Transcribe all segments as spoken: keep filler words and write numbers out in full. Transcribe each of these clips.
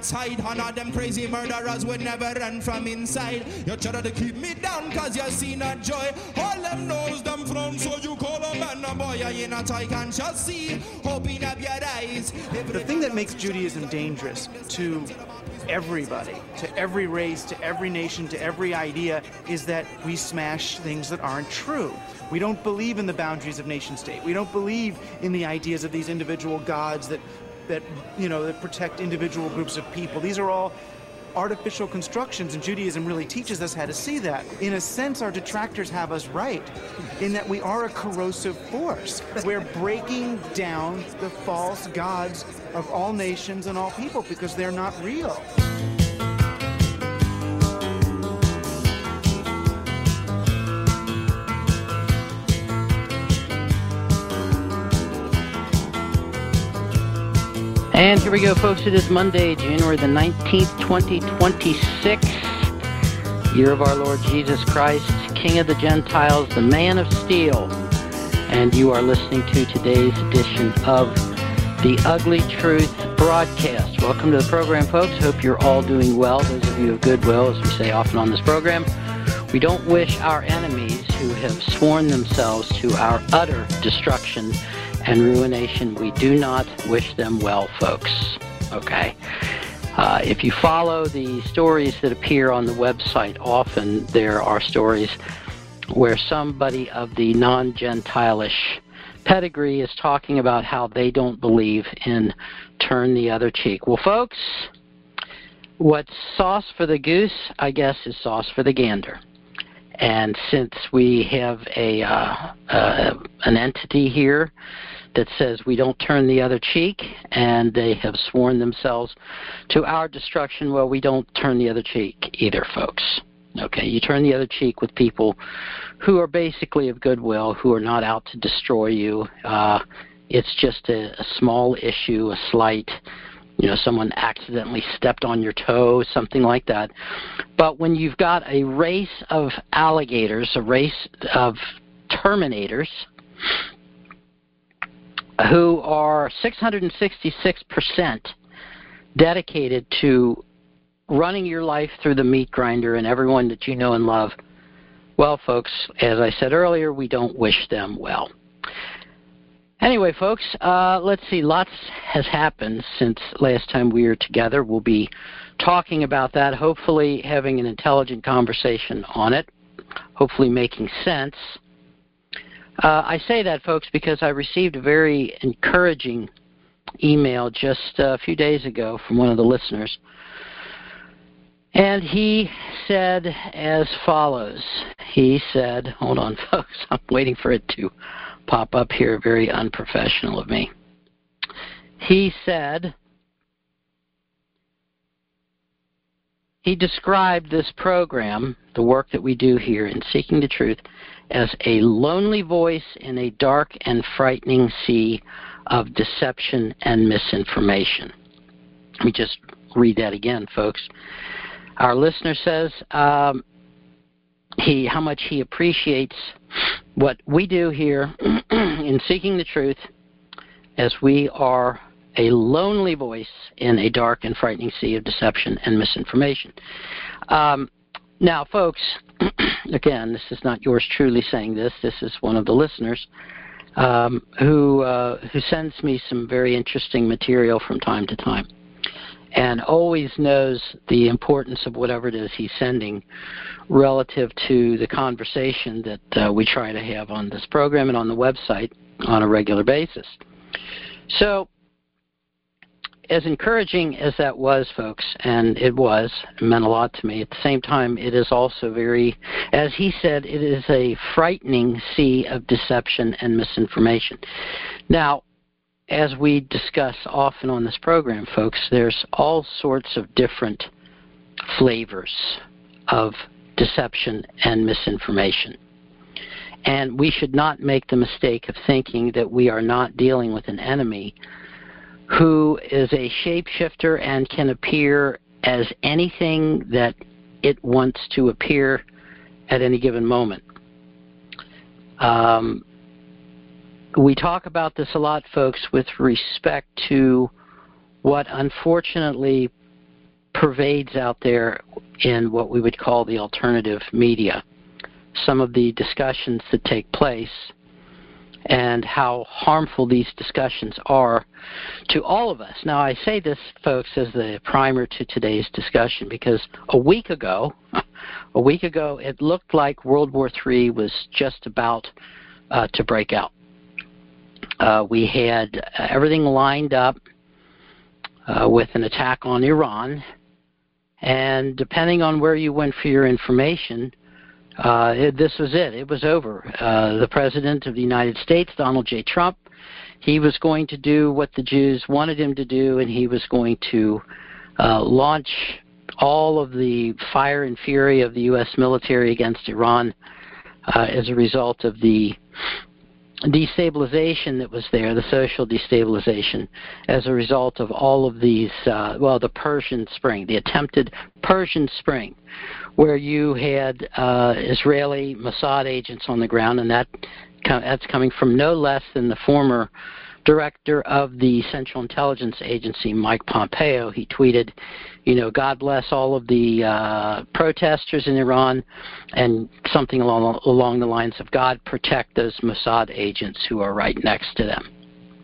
side. And all them crazy murderers would never run from inside. You try to keep me down cause you see not joy. All them knows them from, so you call a man a boy. You not I can just see, open up your eyes. The thing that makes Judaism dangerous to everybody, to every race, to every nation, to every idea, is that we smash things that aren't true. We don't believe in the boundaries of nation state. We don't believe in the ideas of these individual gods that, that you know, that protect individual groups of people. These are all artificial constructions, and Judaism really teaches us how to see that. In a sense, our detractors have us right, in that we are a corrosive force. We're breaking down the false gods of all nations and all people because they're not real. And here we go, folks. It is Monday, January the nineteenth, twenty twenty-six, year of our Lord Jesus Christ, King of the Gentiles, the Man of Steel. And you are listening to today's edition of the Ugly Truth broadcast. Welcome to the program, folks. Hope you're all doing well. Those of you of goodwill, as we say often on this program, we don't wish our enemies who have sworn themselves to our utter destruction and ruination, we do not wish them well, folks. Okay? Uh, if you follow the stories that appear on the website, often there are stories where somebody of the non-Gentilish pedigree is talking about how they don't believe in turn the other cheek. Well, folks, what's sauce for the goose, I guess, is sauce for the gander. And since we have a uh, uh, an entity here that says we don't turn the other cheek, and they have sworn themselves to our destruction, well, we don't turn the other cheek either, folks. Okay, you turn the other cheek with people who are basically of goodwill, who are not out to destroy you. Uh, it's just a, a small issue, a slight, you know, someone accidentally stepped on your toe, something like that. But when you've got a race of alligators, a race of terminators, who are six hundred sixty-six percent dedicated to running your life through the meat grinder and everyone that you know and love, well, folks, as I said earlier, we don't wish them well. Anyway, folks, uh, let's see. Lots has happened since last time we were together. We'll be talking about that, hopefully having an intelligent conversation on it, hopefully making sense. Uh, I say that, folks, because I received a very encouraging email just a few days ago from one of the listeners. And he said as follows. He said, hold on, folks, I'm waiting for it to pop up here, very unprofessional of me. He said, he described this program, the work that we do here in Seeking the Truth, as a lonely voice in a dark and frightening sea of deception and misinformation. Let me just read that again, folks. Our listener says um, he how much he appreciates what we do here in Seeking the Truth, as we are a lonely voice in a dark and frightening sea of deception and misinformation. Um, now, folks, again, this is not yours truly saying this. This is one of the listeners um, who uh, who sends me some very interesting material from time to time, and always knows the importance of whatever it is he's sending relative to the conversation that uh, we try to have on this program and on the website on a regular basis. So, as encouraging as that was, folks, and it was, it meant a lot to me, at the same time, it is also very, as he said, it is a frightening sea of deception and misinformation. Now, as we discuss often on this program, folks, there's all sorts of different flavors of deception and misinformation. And we should not make the mistake of thinking that we are not dealing with an enemy who is a shapeshifter and can appear as anything that it wants to appear at any given moment. Um, we talk about this a lot, folks, with respect to what unfortunately pervades out there in what we would call the alternative media. Some of the discussions that take place and how harmful these discussions are to all of us. Now, I say this, folks, as the primer to today's discussion because a week ago, a week ago, it looked like World War Three was just about uh, to break out. Uh, we had everything lined up uh, with an attack on Iran, and depending on where you went for your information, Uh, it, this was it. It was over. Uh, the President of the United States, Donald J. Trump, he was going to do what the Jews wanted him to do, and he was going to uh, launch all of the fire and fury of the U S military against Iran uh, as a result of the destabilization that was there, the social destabilization, as a result of all of these, uh, well, the Persian Spring, the attempted Persian Spring, where you had uh, Israeli Mossad agents on the ground, and that that's coming from no less than the former director of the Central Intelligence Agency, Mike Pompeo. He tweeted, you know, God bless all of the uh, protesters in Iran, and something along, along the lines of God protect those Mossad agents who are right next to them.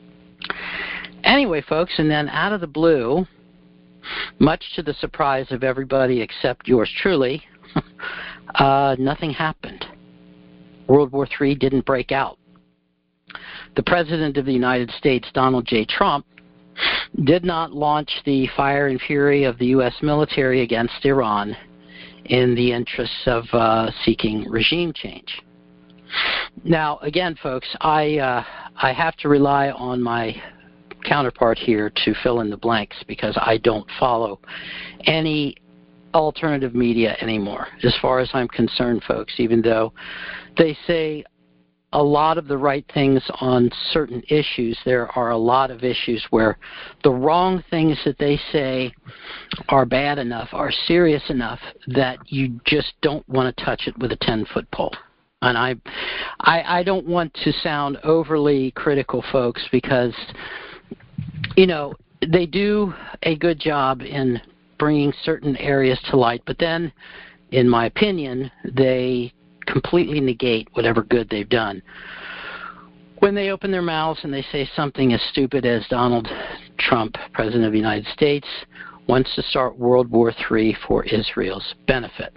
Anyway, folks, and then out of the blue, much to the surprise of everybody except yours truly, uh, nothing happened. World War Three didn't break out. The President of the United States, Donald J. Trump, did not launch the fire and fury of the U S military against Iran in the interests of uh, seeking regime change. Now, again, folks, I, uh, I have to rely on my counterpart here to fill in the blanks because I don't follow any alternative media anymore, as far as I'm concerned, folks, even though they say a lot of the right things on certain issues. There are a lot of issues where the wrong things that they say are bad enough, are serious enough, that you just don't want to touch it with a ten-foot pole. And I, I, I don't want to sound overly critical, folks, because, you know, they do a good job in bringing certain areas to light, but then, in my opinion, they completely negate whatever good they've done when they open their mouths and they say something as stupid as Donald Trump, President of the United States, wants to start World War Three for Israel's benefit.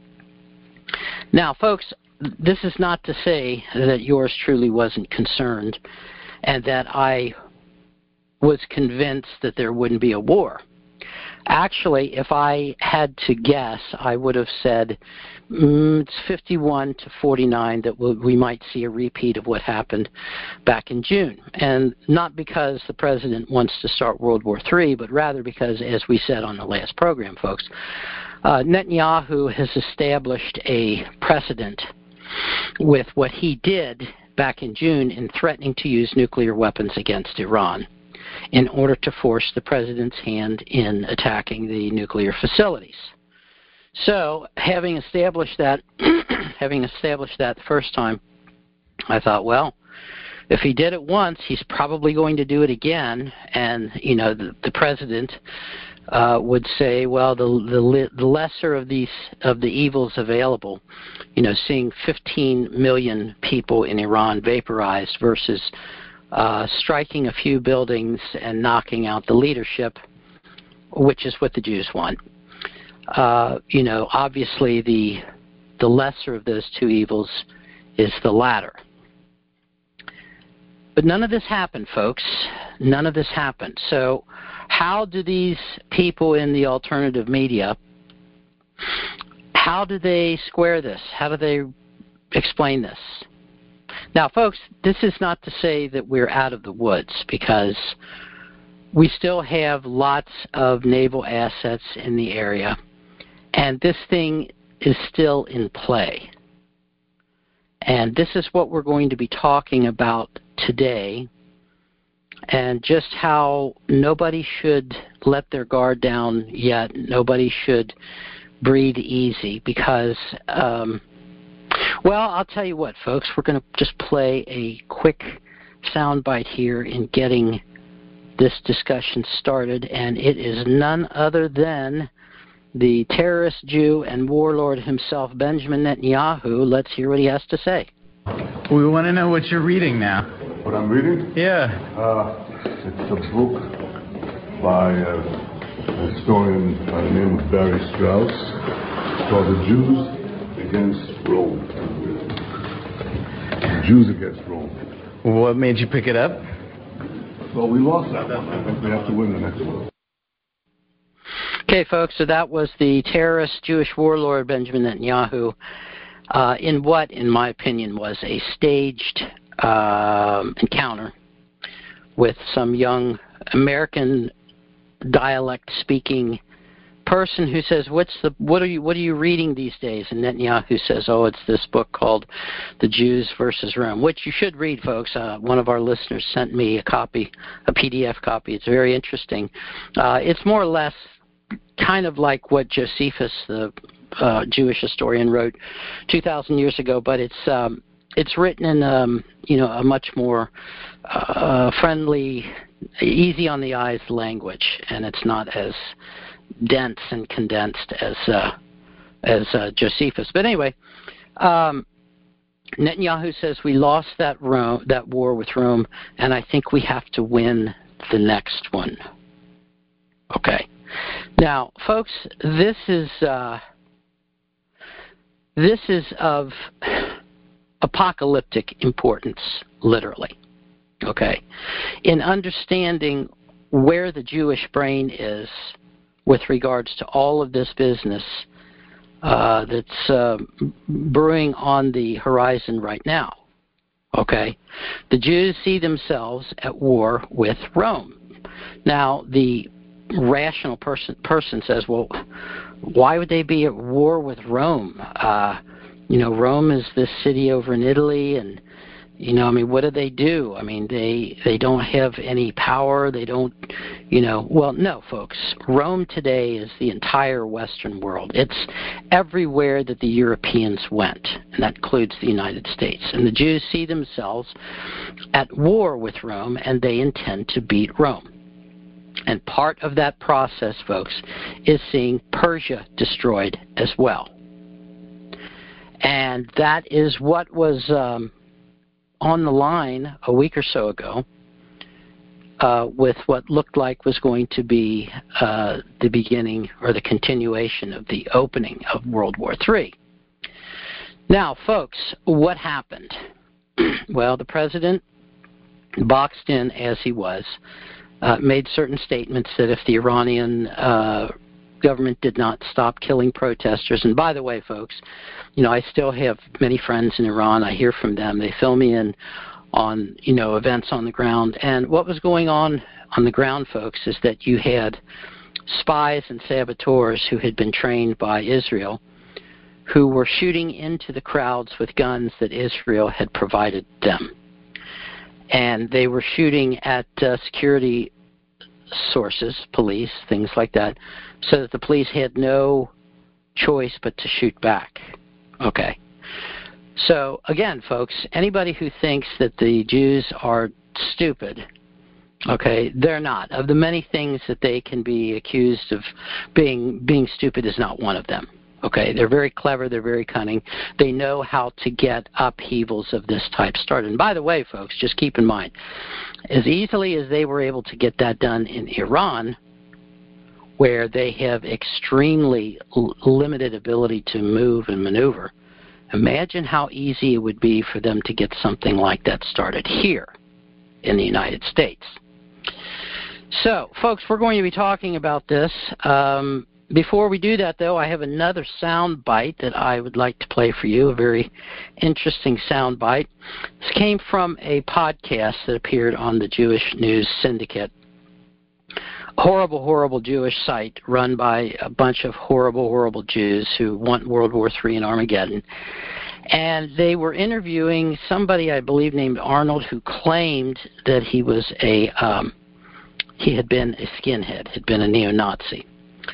Now, folks, this is not to say that yours truly wasn't concerned and that I was convinced that there wouldn't be a war. Actually, if I had to guess, I would have said mm, it's fifty-one to forty-nine that we might see a repeat of what happened back in June. And not because the president wants to start World War Three, but rather because, as we said on the last program, folks, uh, Netanyahu has established a precedent with what he did back in June in threatening to use nuclear weapons against Iran in order to force the president's hand in attacking the nuclear facilities. So, having established that, having established that the first time, I thought, well, if he did it once, he's probably going to do it again. And you know, the, the president uh, would say, well, the, the the lesser of these of the evils available, you know, seeing fifteen million people in Iran vaporized versus Uh, striking a few buildings and knocking out the leadership, which is what the Jews want. Uh, you know, obviously the the lesser of those two evils is the latter. But none of this happened, folks. None of this happened. So how do these people in the alternative media, how do they square this? How do they explain this? Now, folks, this is not to say that we're out of the woods, because we still have lots of naval assets in the area, and this thing is still in play. And this is what we're going to be talking about today, and just how nobody should let their guard down yet. Nobody should breathe easy, because um, well, I'll tell you what, folks, we're going to just play a quick soundbite here in getting this discussion started, and it is none other than the terrorist Jew and warlord himself, Benjamin Netanyahu. Let's hear what he has to say. We want to know what you're reading now. What I'm reading? Yeah. Uh, it's a book by uh, a historian by the name of Barry Strauss. It's called The Jews Against Rome. The Jews Against Rome. What made you pick it up? Well, we lost that one. I think we have to win the next one. Okay, folks, so that was the terrorist Jewish warlord Benjamin Netanyahu uh, in what, in my opinion, was a staged uh, encounter with some young American dialect-speaking person who says, "What's the what are you what are you reading these days?" And Netanyahu says, "Oh, it's this book called The Jews versus Rome," which you should read, folks. Uh, one of our listeners sent me a copy, a P D F copy. It's very interesting. Uh, it's more or less kind of like what Josephus, the uh, Jewish historian, wrote two thousand years ago, but it's um, it's written in um, you know a much more uh, friendly, easy on the eyes language, and it's not as dense and condensed as uh, as uh, Josephus. But anyway, um, Netanyahu says we lost that Rome, that war with Rome, and I think we have to win the next one. Okay. Now, folks, this is uh, this is of apocalyptic importance, literally. Okay, in understanding where the Jewish brain is with regards to all of this business uh, that's uh, brewing on the horizon right now. Okay, the Jews see themselves at war with Rome. Now, the rational person person says, well, why would they be at war with Rome? Uh, you know, Rome is this city over in Italy, and you know, I mean, what do they do? I mean, they they don't have any power. They don't, you know, well, no, folks. Rome today is the entire Western world. It's everywhere that the Europeans went, and that includes the United States. And the Jews see themselves at war with Rome, and they intend to beat Rome. And part of that process, folks, is seeing Persia destroyed as well. And that is what was um, on the line a week or so ago uh, with what looked like was going to be uh, the beginning or the continuation of the opening of World War Three. Now, folks, what happened? Well, the president, boxed in as he was, uh, made certain statements that if the Iranian uh, government did not stop killing protesters, and by the way, folks, you know, I still have many friends in Iran. I hear from them. They fill me in on, you know, events on the ground. And what was going on on the ground, folks, is that you had spies and saboteurs who had been trained by Israel who were shooting into the crowds with guns that Israel had provided them. And they were shooting at uh, security sources, police, things like that, so that the police had no choice but to shoot back. Okay. So, again, folks, anybody who thinks that the Jews are stupid, okay, they're not. Of the many things that they can be accused of being being stupid is not one of them. Okay, they're very clever, they're very cunning. They know how to get upheavals of this type started. And by the way, folks, just keep in mind, as easily as they were able to get that done in Iran, where they have extremely l- limited ability to move and maneuver, imagine how easy it would be for them to get something like that started here in the United States. So, folks, we're going to be talking about this. Um, Before we do that, though, I have another sound bite that I would like to play for you, a very interesting sound bite. This came from a podcast that appeared on the Jewish News Syndicate, a horrible, horrible Jewish site run by a bunch of horrible, horrible Jews who want World War Three and Armageddon. And they were interviewing somebody, I believe, named Arnold, who claimed that he was a, um, he had been a skinhead, had been a neo-Nazi.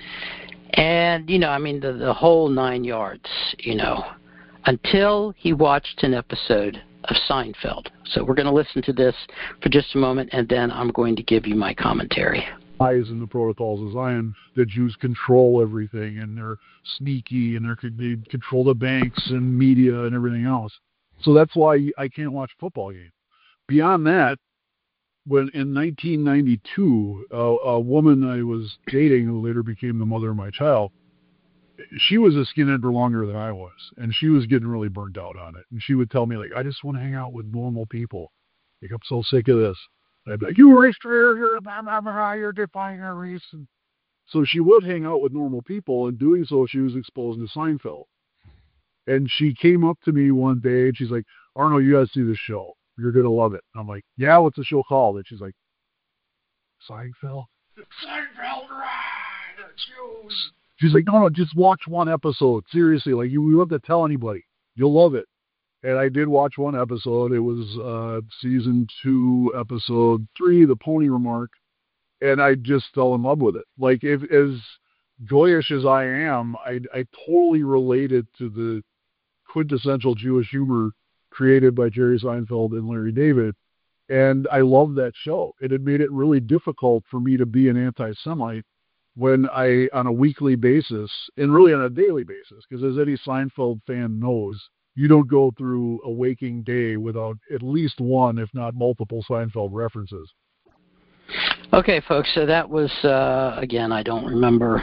And, you know, I mean, the, the whole nine yards, you know, until he watched an episode of Seinfeld. So we're going to listen to this for just a moment, and then I'm going to give you my commentary. Lies in the Protocols of Zion, the Jews control everything, and they're sneaky, and they're, they control the banks and media and everything else. So that's why I can't watch football games. Beyond that, when in nineteen ninety-two, uh, a woman I was dating who later became the mother of my child, she was a skinhead for longer than I was, and she was getting really burnt out on it. And she would tell me, like, I just want to hang out with normal people. Like, I'm so sick of this. And I'd be like, you race trader, you're, you're defying our race. And so she would hang out with normal people, and doing so, she was exposed to Seinfeld. And she came up to me one day, and she's like, Arno, you got to see this show. You're going to love it. I'm like, yeah, what's the show called? And she's like, Seinfeld? Seinfeld, right, Jews. She's like, no, no, just watch one episode. Seriously, like, you, you don't have to tell anybody. You'll love it. And I did watch one episode. It was uh, season two, episode three, The Pony Remark. And I just fell in love with it. Like, if as joyous as I am, I, I totally related to the quintessential Jewish humor created by Jerry Seinfeld and Larry David. And I loved that show. It had made it really difficult for me to be an anti-Semite when I, on a weekly basis, and really on a daily basis, because as any Seinfeld fan knows, you don't go through a waking day without at least one, if not multiple, Seinfeld references. Okay, folks, so that was, uh, again, I don't remember.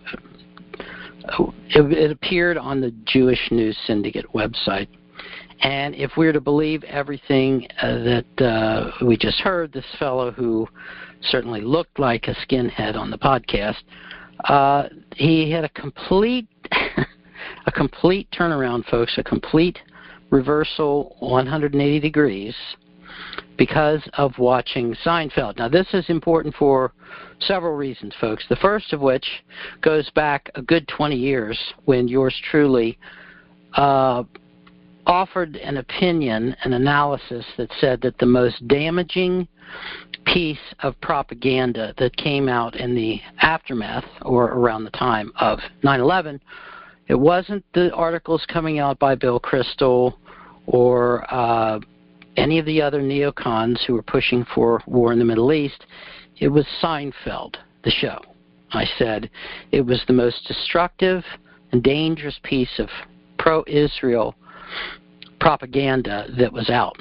It, it appeared on the Jewish News Syndicate website. And if we're to believe everything uh, that uh, we just heard, this fellow who certainly looked like a skinhead on the podcast, uh, he had a complete, a complete turnaround, folks, a complete reversal one hundred eighty degrees because of watching Seinfeld. Now, this is important for several reasons, folks. The first of which goes back a good twenty years when yours truly uh, offered an opinion, an analysis that said that the most damaging piece of propaganda that came out in the aftermath or around the time of nine eleven, it wasn't the articles coming out by Bill Kristol or uh, any of the other neocons who were pushing for war in the Middle East. It was Seinfeld, the show. I said it was the most destructive and dangerous piece of pro-Israel propaganda that was out.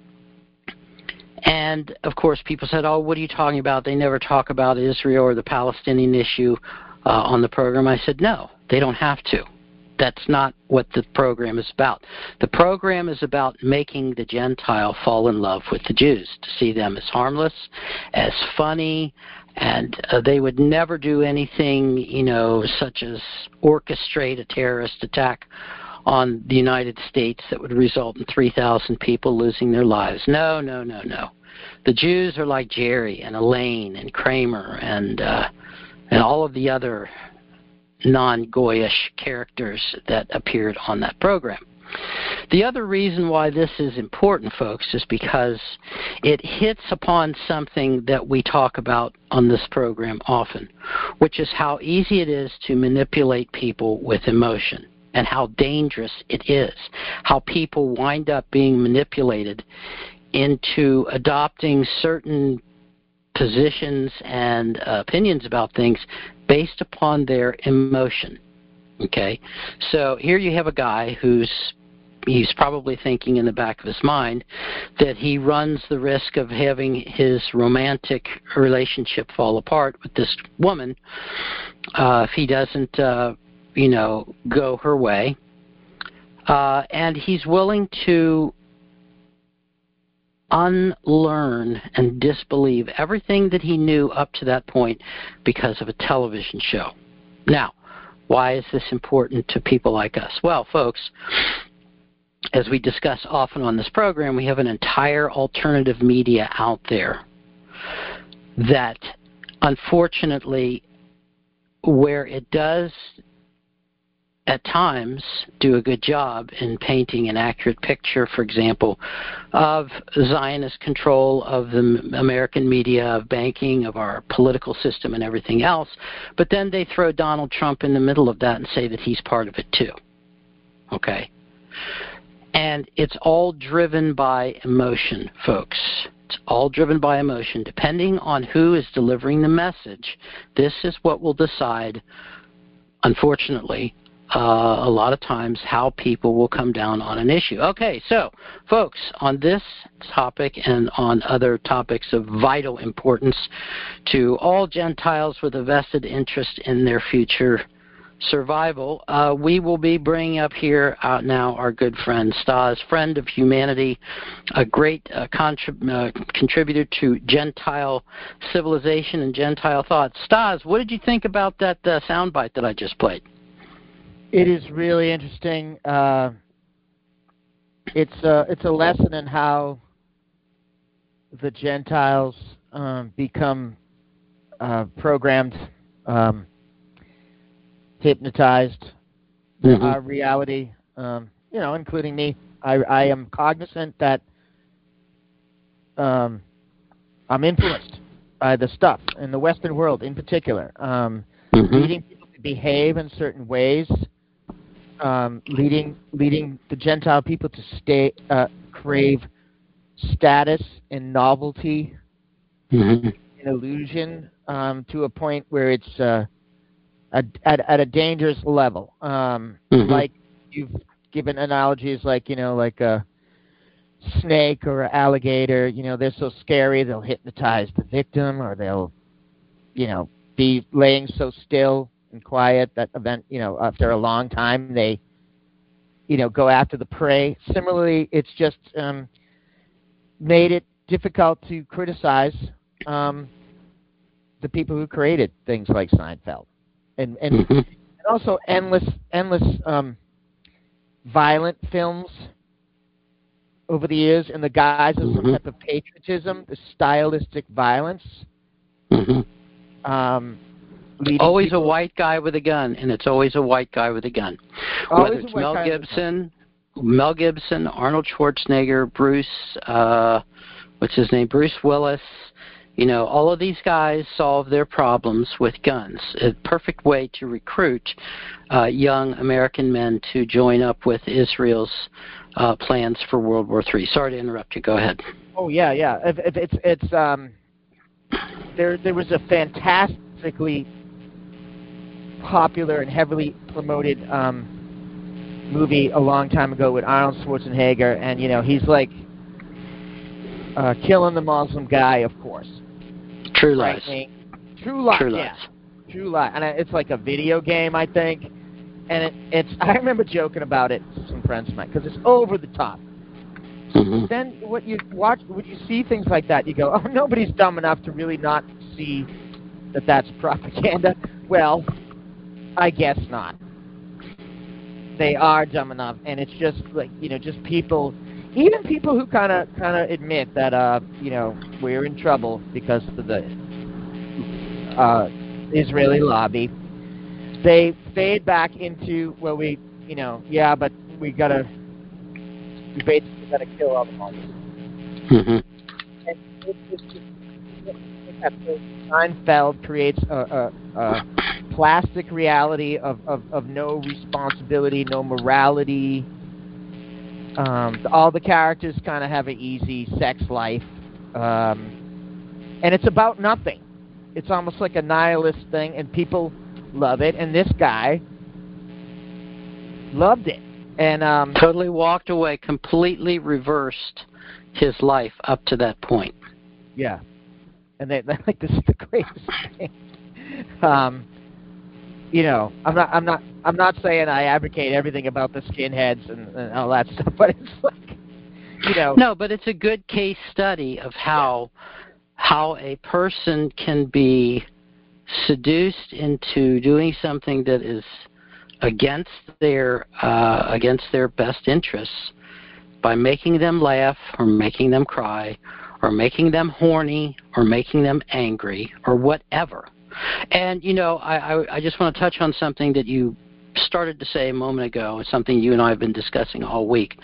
And, of course, people said, oh, what are you talking about? They never talk about Israel or the Palestinian issue uh, on the program. I said, no, they don't have to. That's not what the program is about. The program is about making the Gentile fall in love with the Jews, to see them as harmless, as funny, and uh, they would never do anything, you know, such as orchestrate a terrorist attack on the United States that would result in three thousand people losing their lives. No, no, no, no. The Jews are like Jerry and Elaine and Kramer and uh, and all of the other non-Goyish characters that appeared on that program. The other reason why this is important, folks, is because it hits upon something that we talk about on this program often, which is how easy it is to manipulate people with emotion and how dangerous it is, how people wind up being manipulated into adopting certain positions and uh, opinions about things based upon their emotion. Okay? So here you have a guy who's he's probably thinking in the back of his mind that he runs the risk of having his romantic relationship fall apart with this woman uh, if he doesn't, uh, you know, go her way. Uh, and he's willing to unlearn and disbelieve everything that he knew up to that point because of a television show. Now, why is this important to people like us? Well, folks, as we discuss often on this program, we have an entire alternative media out there that, unfortunately, where it does at times do a good job in painting an accurate picture, for example, of Zionist control of the American media, of banking, of our political system and everything else, but then they throw Donald Trump in the middle of that and say that he's part of it too. Okay? And it's all driven by emotion, folks. It's all driven by emotion. Depending on who is delivering the message, this is what will decide, unfortunately, uh, a lot of times how people will come down on an issue. Okay, so, folks, on this topic and on other topics of vital importance to all Gentiles with a vested interest in their future survival, uh, we will be bringing up here uh, now our good friend Stas, friend of humanity, a great uh, contrib- uh, contributor to Gentile civilization and Gentile thought. Stas, what did you think about that uh, soundbite that I just played? It is really interesting. Uh, it's a, it's a lesson in how the Gentiles um, become uh, programmed, um, hypnotized mm-hmm. our reality, um, you know, including me. I, I am cognizant that um, I'm influenced by the stuff in the Western world in particular, um, mm-hmm. leading people to behave in certain ways, um, leading leading the Gentile people to stay uh, crave status and novelty mm-hmm. and illusion um, to a point where it's uh, At, at, at a dangerous level. Um, mm-hmm. Like you've given analogies like, you know, like a snake or an alligator, you know, they're so scary they'll hypnotize the victim, or they'll, you know, be laying so still and quiet that event, you know, after a long time they, you know, go after the prey. Similarly, it's just um, made it difficult to criticize um, the people who created things like Seinfeld. And and, mm-hmm. and also endless endless um, violent films over the years in the guise of mm-hmm. some type of patriotism, the stylistic violence. Mm-hmm. Um, always people, a white guy with a gun, and it's always a white guy with a gun. Whether it's Mel Gibson, Mel Gibson, Arnold Schwarzenegger, Bruce, uh, what's his name, Bruce Willis. You know, all of these guys solve their problems with guns. A perfect way to recruit uh, young American men to join up with Israel's uh, plans for World War Three. Sorry to interrupt you. Go ahead. Oh yeah, yeah. If, if it's it's um, there there was a fantastically popular and heavily promoted um, movie a long time ago with Arnold Schwarzenegger, and you know he's like uh, killing the Muslim guy, of course. True Lies. Right. True Lies. True yeah. Lies. True Lies. And it's like a video game, I think. And it, it's. I remember joking about it to some friends of mine because it's over the top. Mm-hmm. Then what you watch, when you see things like that, you go, "Oh, nobody's dumb enough to really not see that that's propaganda." Well, I guess not. They are dumb enough, and it's just like you know, just people. Even people who kind of kind of admit that, uh, you know, we're in trouble because of the uh, Israeli lobby, they fade back into, well, we, you know, yeah, but we gotta, we basically gotta kill all the Muslims. Mm-hmm. And it's just, Seinfeld creates a, a, a plastic reality of, of, of no responsibility, no morality. Um, all the characters kind of have an easy sex life, um, and it's about nothing. It's almost like a nihilist thing, and people love it. And this guy loved it, and um, totally walked away, completely reversed his life up to that point. Yeah, and they, they're like, this is the greatest thing. Um, you know, I'm not, I'm not, I'm not saying I advocate everything about the skinheads and, and all that stuff, but it's like, you know. No, but it's a good case study of how how a person can be seduced into doing something that is against their uh, against their best interests by making them laugh or making them cry or making them horny or making them angry or whatever. And, you know, I, I, I just want to touch on something that you started to say a moment ago. It's something you and I have been discussing all week.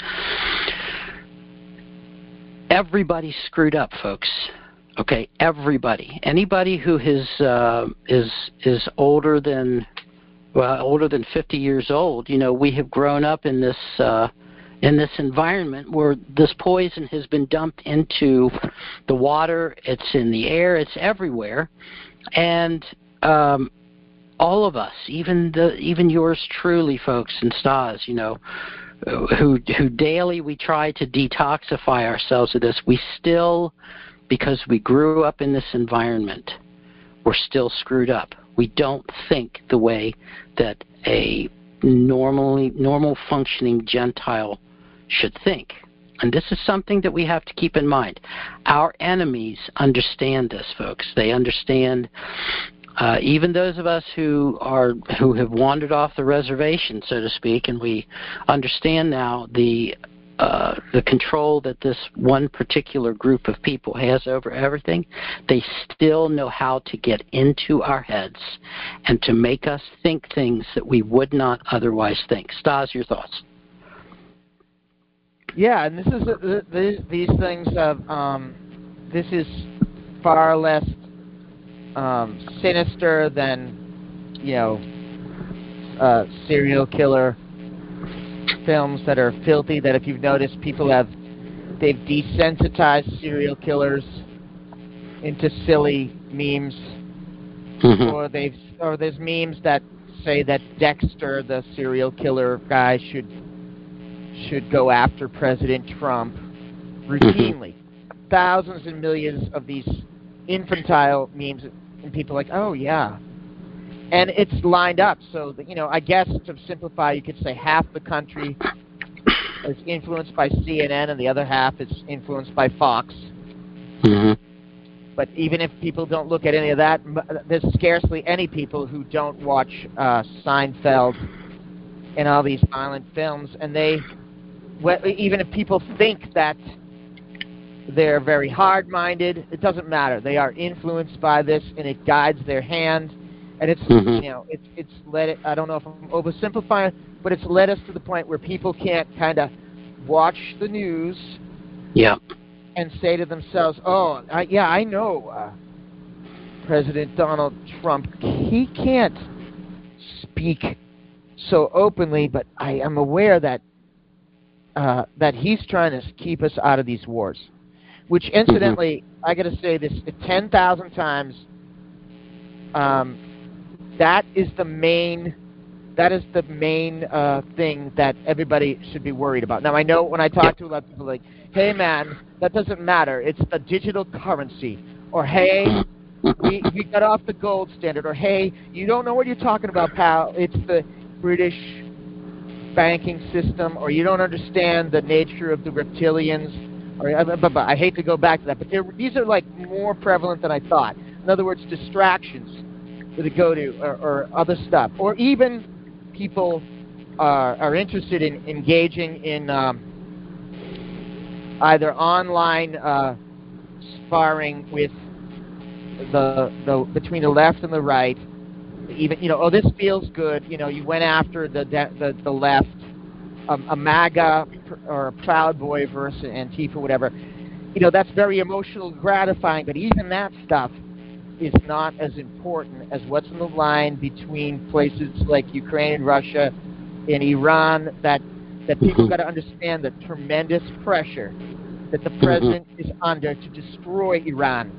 Everybody's screwed up, folks. Okay, everybody. Anybody who is uh, is is older than well older than fifty years old. You know, we have grown up in this uh, in this environment where this poison has been dumped into the water, it's in the air, it's everywhere, and um, all of us, even the even yours truly, folks, and Stas, you know, who who daily we try to detoxify ourselves of this, we still, because we grew up in this environment, we're still screwed up. We don't think the way that a normally normal functioning Gentile should think. And this is something that we have to keep in mind. Our enemies understand this, folks. They understand, uh, even those of us who are who have wandered off the reservation, so to speak, and we understand now the uh, the control that this one particular group of people has over everything. They still know how to get into our heads and to make us think things that we would not otherwise think. Stas, your thoughts? Yeah, and this is uh, these, these things. Of, um, this is far less um, sinister than, you know, uh, serial killer films that are filthy. That if you've noticed, people have they've desensitized serial killers into silly memes, mm-hmm. or they've or there's memes that say that Dexter, the serial killer guy, should. should go after President Trump routinely. Mm-hmm. Thousands and millions of these infantile memes, and people are like, oh, yeah. And it's lined up. So, that, you know, I guess to simplify, you could say half the country is influenced by C N N and the other half is influenced by Fox. Mm-hmm. But even if people don't look at any of that, there's scarcely any people who don't watch uh, Seinfeld and all these violent films, and they... even if people think that they're very hard-minded, it doesn't matter. They are influenced by this, and it guides their hand. And it's, mm-hmm. you know, it's it's led it. I don't know if I'm oversimplifying, but it's led us to the point where people can't kind of watch the news, yeah, and say to themselves, "Oh, I, yeah, I know uh, President Donald Trump. He can't speak so openly, but I am aware that." Uh, that he's trying to keep us out of these wars, which incidentally, mm-hmm. I got to say this ten thousand times. Um, that is the main, that is the main uh, thing that everybody should be worried about. Now I know when I talk to a lot of people, like, "Hey man, that doesn't matter. It's the digital currency," or "Hey, we we got off the gold standard," or "Hey, you don't know what you're talking about, pal. It's the British banking system," or "You don't understand the nature of the reptilians," or but, but I hate to go back to that, but these are like more prevalent than I thought. In other words, distractions that they go to, or, or other stuff, or even people are, are interested in engaging in um, either online uh, sparring with the the between the left and the right. Even, you know, oh, this feels good. You know, you went after the the, the left, um, a MAGA or a Proud Boy versus Antifa, whatever. You know, that's very emotional, gratifying. But even that stuff is not as important as what's in the line between places like Ukraine and Russia and Iran. That that people got to understand the tremendous pressure that the president is under to destroy Iran.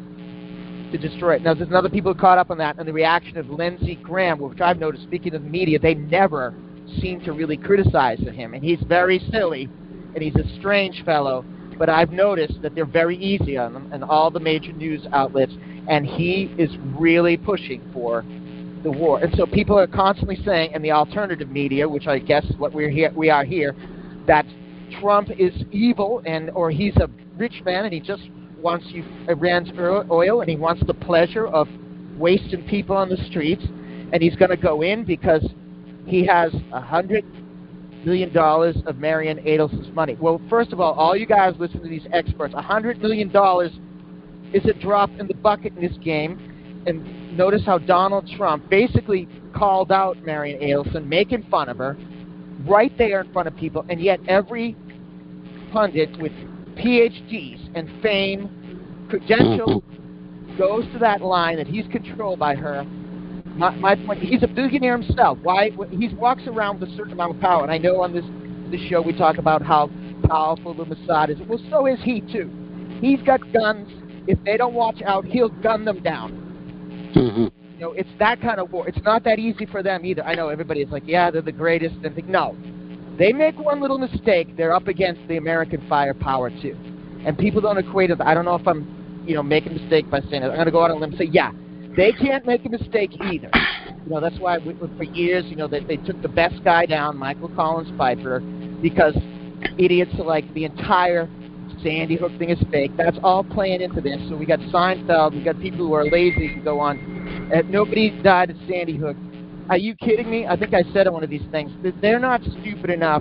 To destroy it. Now, there's other people caught up on that, and the reaction of Lindsey Graham, which I've noticed, speaking of the media, they never seem to really criticize him, and he's very silly, and he's a strange fellow, but I've noticed that they're very easy on him, and all the major news outlets, and he is really pushing for the war. And so people are constantly saying, in the alternative media, which I guess is what we're here, we are here, that Trump is evil, and or he's a rich man, and he just wants you Iran's oil, and he wants the pleasure of wasting people on the streets, and he's going to go in because he has a hundred million dollars of Marian Adelson's money. Well, first of all, all you guys listen to these experts. A hundred million dollars is a drop in the bucket in this game, and notice how Donald Trump basically called out Marian Adelson, making fun of her, right there in front of people, and yet every pundit with P H Ds and fame, credentials, goes to that line that he's controlled by her. My, my point, he's a billionaire himself. Why? He walks around with a certain amount of power, and I know on this to the show, we talk about how powerful the Mossad is. Well, so is he, too. He's got guns. If they don't watch out, he'll gun them down. Mm-hmm. You know, it's that kind of war. It's not that easy for them either. I know everybody's like, yeah, they're the greatest. And think, no. They make one little mistake, they're up against the American firepower, too. And people don't equate it. I don't know if I'm, you know, making a mistake by saying it. I'm going to go out on a limb and say, yeah, they can't make a mistake either. You know, that's why we, for years, you know, they, they took the best guy down, Michael Collins Piper, because idiots are like the entire Sandy Hook thing is fake. That's all playing into this. So we got Seinfeld, we got people who are lazy who go on. And nobody died at Sandy Hook. Are you kidding me? I think I said on one of these things. They're not stupid enough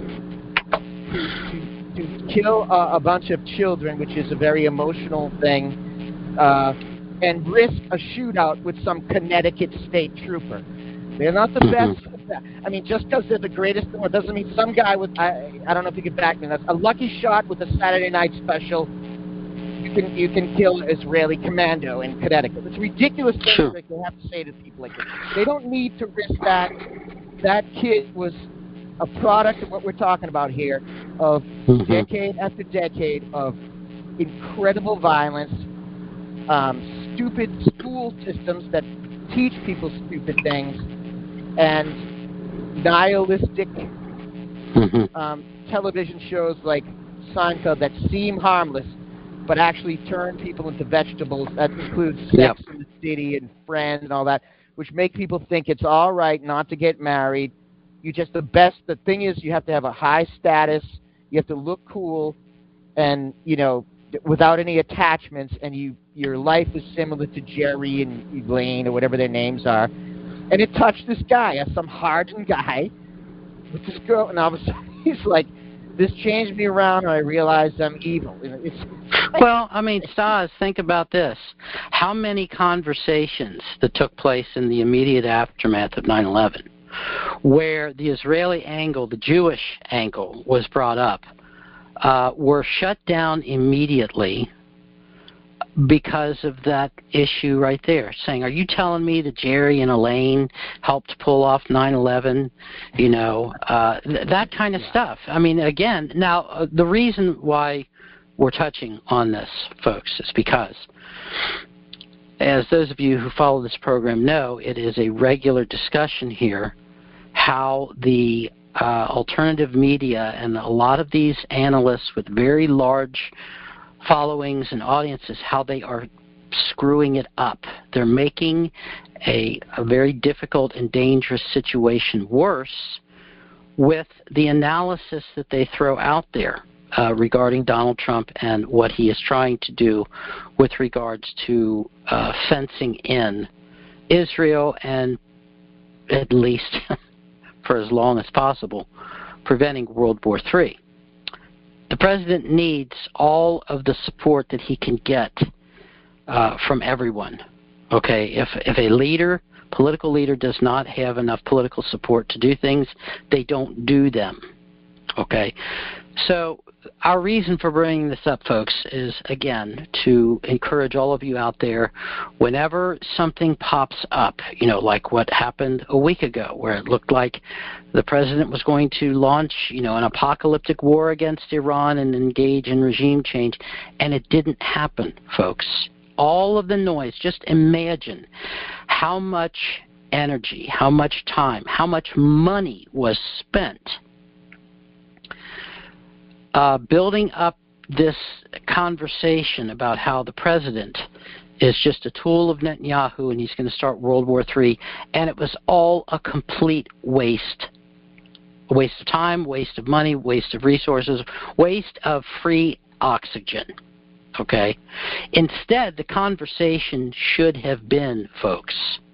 to, to, to kill a, a bunch of children, which is a very emotional thing, uh, and risk a shootout with some Connecticut state trooper. They're not the best. I mean, just because they're the greatest, it doesn't mean some guy with, I, I don't know if you can back me, that's a lucky shot with a Saturday night special. You can you can kill an Israeli commando in Connecticut. It's ridiculous things sure. that they have to say to people like this. They don't need to risk that. That kid was a product of what we're talking about here, of mm-hmm. decade after decade of incredible violence, um, stupid school systems that teach people stupid things, and nihilistic mm-hmm. um, television shows like Seinfeld that seem harmless but actually turn people into vegetables. That includes Sex yep. in the City and Friends and all that, which make people think it's all right not to get married. You just the best. The thing is, you have to have a high status. You have to look cool, and you know, without any attachments. And you, your life is similar to Jerry and Elaine or whatever their names are. And it touched this guy, some hardened guy, with this girl, and all of a sudden he's like, "This changed me around, and I realized I'm evil." It's well, I mean, Stas, think about this. How many conversations that took place in the immediate aftermath of nine eleven where the Israeli angle, the Jewish angle, was brought up, uh, were shut down immediately because of that issue right there, saying, are you telling me that Jerry and Elaine helped pull off nine eleven? You know, uh, th- that kind of stuff. I mean, again, now, uh, the reason why we're touching on this, folks, is because, as those of you who follow this program know, it is a regular discussion here how the uh, alternative media and a lot of these analysts with very large followings and audiences, how they are screwing it up. They're making a, a very difficult and dangerous situation worse with the analysis that they throw out there uh, regarding Donald Trump and what he is trying to do with regards to uh, fencing in Israel and, at least for as long as possible, preventing World War Three. The president needs all of the support that he can get uh, from everyone. Okay, if if a leader, political leader, does not have enough political support to do things, they don't do them. Okay, so our reason for bringing this up, folks, is again to encourage all of you out there. Whenever something pops up, you know, like what happened a week ago, where it looked like the president was going to launch, you know, an apocalyptic war against Iran and engage in regime change, and it didn't happen, folks. All of the noise, just imagine how much energy, how much time, how much money was spent uh, building up this conversation about how the president is just a tool of Netanyahu and he's going to start World War Three, and it was all a complete waste. A waste of time, waste of money, waste of resources, waste of free oxygen. Okay? Instead, the conversation should have been, folks,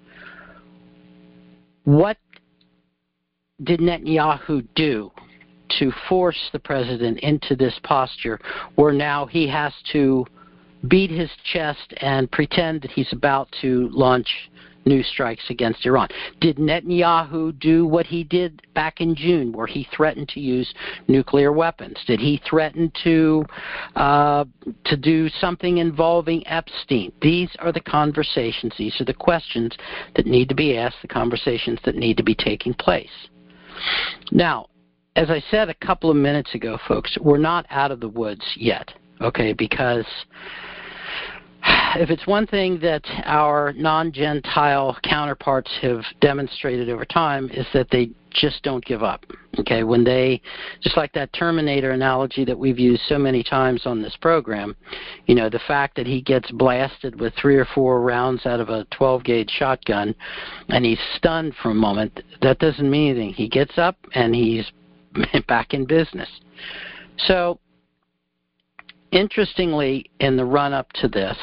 what did Netanyahu do to force the president into this posture where now he has to beat his chest and pretend that he's about to launch new strikes against Iran? Did Netanyahu do what he did back in June, where he threatened to use nuclear weapons? Did he threaten to uh, to do something involving Epstein? These are the conversations, these are the questions that need to be asked, the conversations that need to be taking place. Now, as I said a couple of minutes ago, folks, we're not out of the woods yet, okay, because if it's one thing that our non-Gentile counterparts have demonstrated over time is that they just don't give up, okay? When they, just like that Terminator analogy that we've used so many times on this program, you know, the fact that he gets blasted with three or four rounds out of a twelve gauge shotgun and he's stunned for a moment, that doesn't mean anything. He gets up and he's back in business. So, interestingly, in the run-up to this,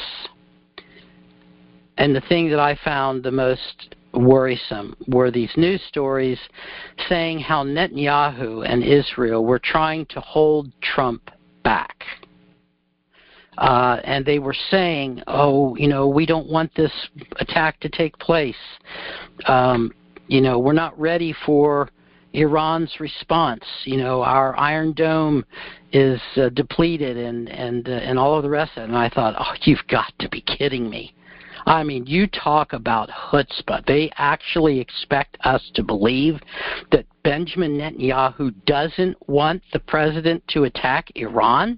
and the thing that I found the most worrisome were these news stories saying how Netanyahu and Israel were trying to hold Trump back. Uh, and they were saying, oh, you know, we don't want this attack to take place. Um, you know, we're not ready for Iran's response. You know, our Iron Dome is uh, depleted and, and, uh, and all of the rest of it. And I thought, oh, you've got to be kidding me. I mean, you talk about chutzpah. They actually expect us to believe that Benjamin Netanyahu doesn't want the president to attack Iran?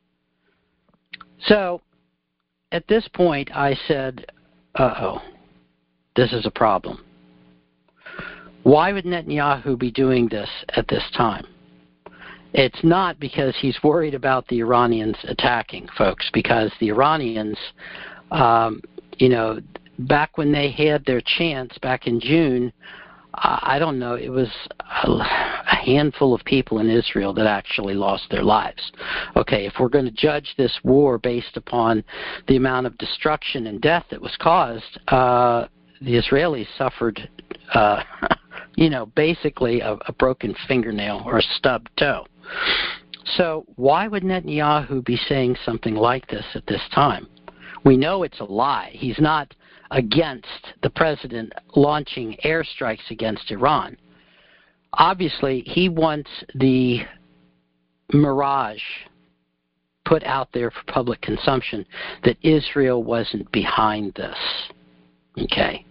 So, at this point, I said, uh-oh, this is a problem. Why would Netanyahu be doing this at this time? It's not because he's worried about the Iranians attacking, folks, because the Iranians... Um, You know, back when they had their chance back in June, uh, I don't know, it was a, a handful of people in Israel that actually lost their lives. Okay, if we're going to judge this war based upon the amount of destruction and death that was caused, uh, the Israelis suffered, uh, you know, basically a, a broken fingernail or a stubbed toe. So why would Netanyahu be saying something like this at this time? We know it's a lie. He's not against the president launching airstrikes against Iran. Obviously, he wants the mirage put out there for public consumption that Israel wasn't behind this. Okay?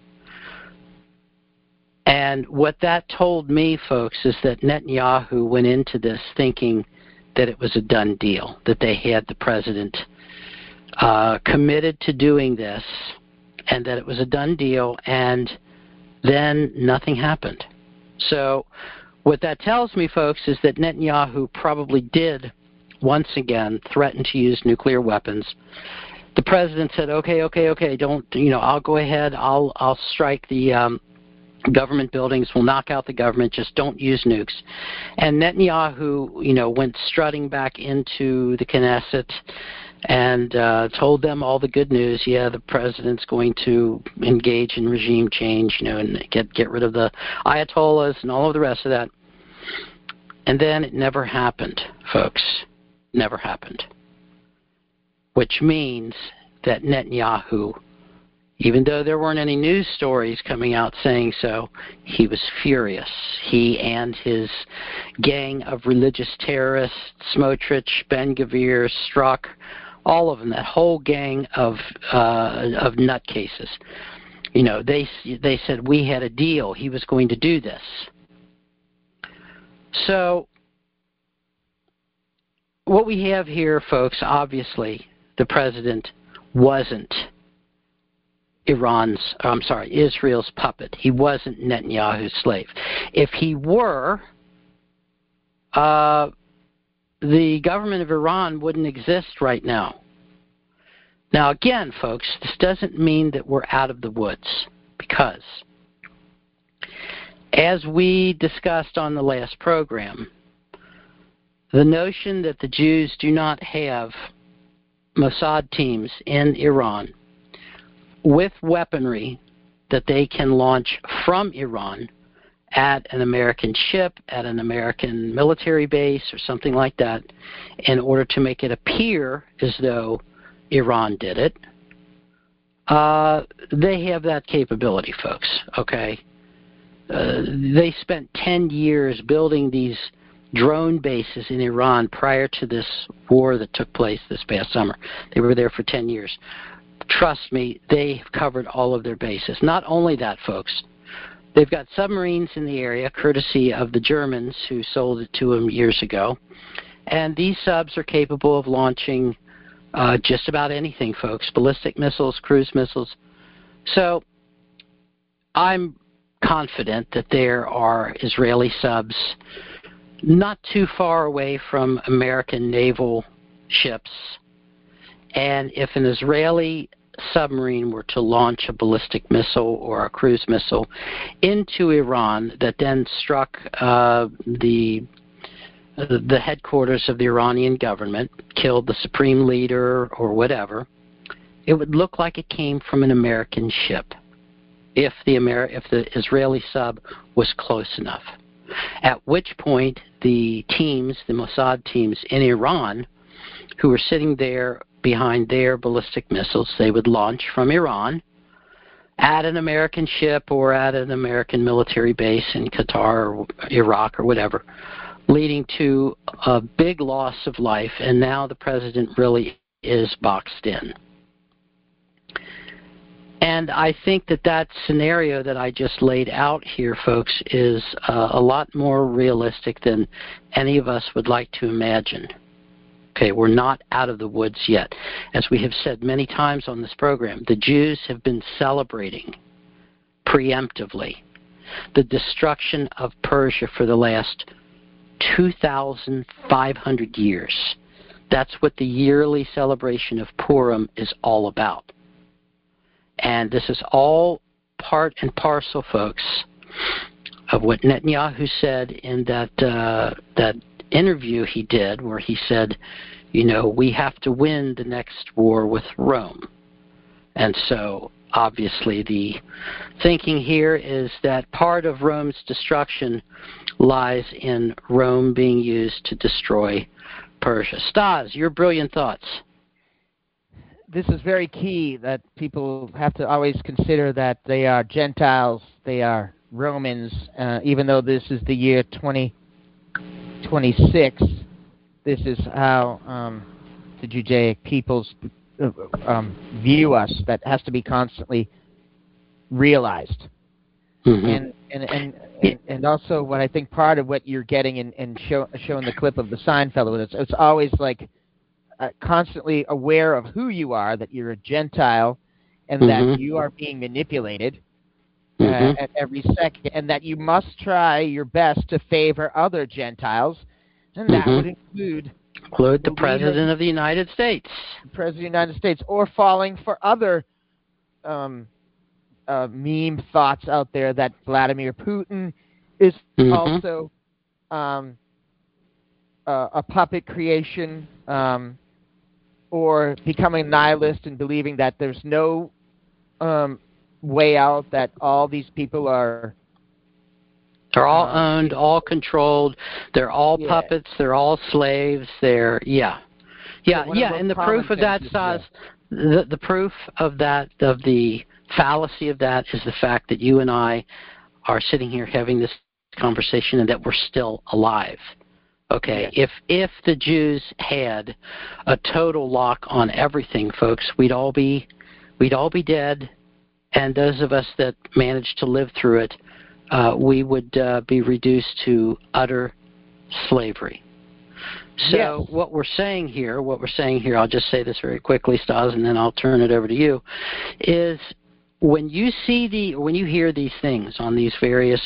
And what that told me, folks, is that Netanyahu went into this thinking that it was a done deal, that they had the president Uh, committed to doing this, and that it was a done deal, and then nothing happened. So what that tells me, folks, is that Netanyahu probably did once again threaten to use nuclear weapons. The president said, okay, okay, okay, don't, you know, I'll go ahead, I'll, I'll strike the um, government buildings, we'll knock out the government, just don't use nukes. And Netanyahu, you know, went strutting back into the Knesset and uh, told them all the good news. Yeah, the president's going to engage in regime change, you know, and get get rid of the Ayatollahs and all of the rest of that. And then it never happened, folks. Never happened. Which means that Netanyahu, even though there weren't any news stories coming out saying so, he was furious. He and his gang of religious terrorists, Smotrich, Ben-Gvir, Strzok, all of them, that whole gang of uh, of nutcases. You know, they they said we had a deal. He was going to do this. So what we have here, folks, obviously the president wasn't Iran's, I'm sorry, Israel's puppet. He wasn't Netanyahu's slave. If he were, uh, the government of Iran wouldn't exist right now. Now, again, folks, this doesn't mean that we're out of the woods, because as we discussed on the last program, the notion that the Jews do not have Mossad teams in Iran with weaponry that they can launch from Iran at an American ship, at an American military base, or something like that, in order to make it appear as though Iran did it. Uh, they have that capability, folks, okay? Uh, they spent ten years building these drone bases in Iran prior to this war that took place this past summer. They were there for ten years. Trust me, they've covered all of their bases. Not only that, folks, they've got submarines in the area, courtesy of the Germans who sold it to them years ago. And these subs are capable of launching uh, just about anything, folks. Ballistic missiles, cruise missiles. So I'm confident that there are Israeli subs not too far away from American naval ships. And if an Israeli submarine were to launch a ballistic missile or a cruise missile into Iran that then struck uh, the the headquarters of the Iranian government, killed the supreme leader or whatever, it would look like it came from an American ship if the Amer- if the Israeli sub was close enough. At which point the teams, the Mossad teams in Iran, who were sitting there behind their ballistic missiles, they would launch from Iran at an American ship or at an American military base in Qatar or Iraq or whatever, leading to a big loss of life, and now the president really is boxed in. And I think that that scenario that I just laid out here, folks, is uh, a lot more realistic than any of us would like to imagine. Okay, we're not out of the woods yet. As we have said many times on this program, the Jews have been celebrating preemptively the destruction of Persia for the last two thousand five hundred years. That's what the yearly celebration of Purim is all about. And this is all part and parcel, folks, of what Netanyahu said in that uh, that interview he did, where he said, you know, we have to win the next war with Rome. And so, obviously, the thinking here is that part of Rome's destruction lies in Rome being used to destroy Persia. Stas, your brilliant thoughts. This is very key, that people have to always consider that they are Gentiles, they are Romans, uh, even though this is the year twenty twenty-six. This is how um, the Judaic peoples uh, um, view us. That has to be constantly realized. Mm-hmm. And, and, and, and, and also what I think part of what you're getting in, in show, showing the clip of the Seinfeld, it's, it's always like uh, constantly aware of who you are, that you're a Gentile, and mm-hmm. that you are being manipulated uh, mm-hmm. at every second, and that you must try your best to favor other Gentiles, and that mm-hmm. would include... Include the, the President leader, of the United States. The President of the United States, or falling for other... Um, Uh, meme thoughts out there that Vladimir Putin is mm-hmm. also um, uh, a puppet creation, um, or becoming a nihilist and believing that there's no um, way out, that all these people are... They're all uh, owned, all controlled, they're all yeah. puppets, they're all slaves, they're... Yeah. Yeah, so yeah, and the proof of that, Stas, the, the proof of that, of the... fallacy of that is the fact that you and I are sitting here having this conversation and that we're still alive. Okay, yes. if if the Jews had a total lock on everything, folks, we'd all be we'd all be dead, and those of us that managed to live through it, uh, we would uh, be reduced to utter slavery. So yes. what we're saying here, what we're saying here, I'll just say this very quickly, Stas, and then I'll turn it over to you, is when you see the, when you hear these things on these various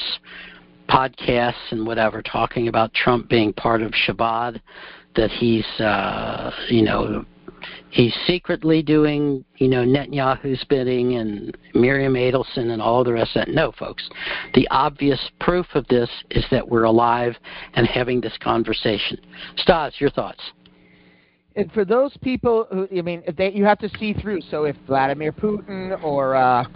podcasts and whatever, talking about Trump being part of Shabbat, that he's, uh, you know, he's secretly doing, you know, Netanyahu's bidding and Miriam Adelson and all the rest of that. No, folks. The obvious proof of this is that we're alive and having this conversation. Stas, your thoughts? And for those people who, I mean, they, you have to see through. So if Vladimir Putin or uh,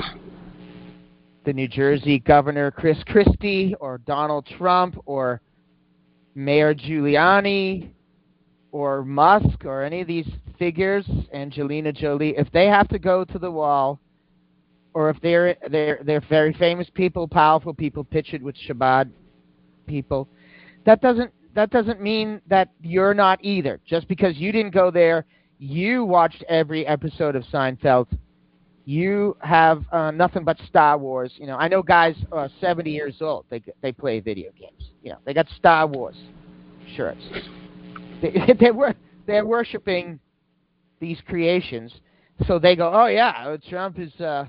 the New Jersey Governor Chris Christie or Donald Trump or Mayor Giuliani or Musk or any of these figures, Angelina Jolie, if they have to go to the wall, or if they're they're they're very famous people, powerful people, pictured with Shabbat people, that doesn't. That doesn't mean that you're not either. Just because you didn't go there, you watched every episode of Seinfeld, you have uh, nothing but Star Wars. You know, I know guys uh, seventy years old. They they play video games. You know, they got Star Wars shirts. They they were they're worshiping these creations. So they go, oh yeah, Trump is uh,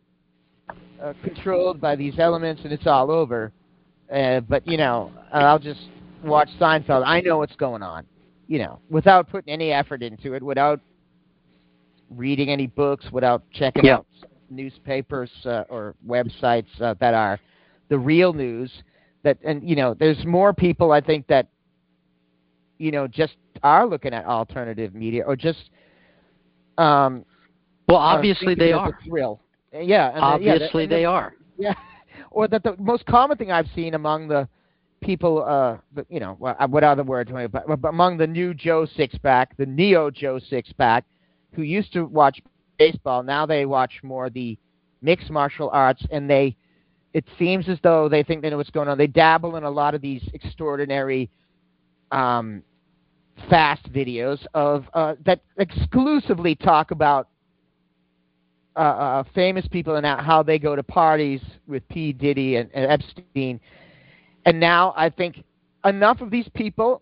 uh, controlled by these elements, and it's all over. Uh, but you know, I'll just watch Seinfeld. I know what's going on. You know, without putting any effort into it, without reading any books, without checking yeah. out newspapers uh, or websites uh, that are the real news. That and you know, there's more people I think that you know just are looking at alternative media or just. Um, well, obviously they are. The thrill. Yeah, and obviously the, yeah, they are. Yeah, or that the most common thing I've seen among the people, uh, the, you know, what other word, but, but among the new Joe Sixpack, the neo Joe Sixpack, who used to watch baseball, now they watch more the mixed martial arts, and they, it seems as though they think they know what's going on. They dabble in a lot of these extraordinary, um, fast videos of uh, that exclusively talk about uh, uh, famous people and how they go to parties with P. Diddy and, and Epstein. And now I think enough of these people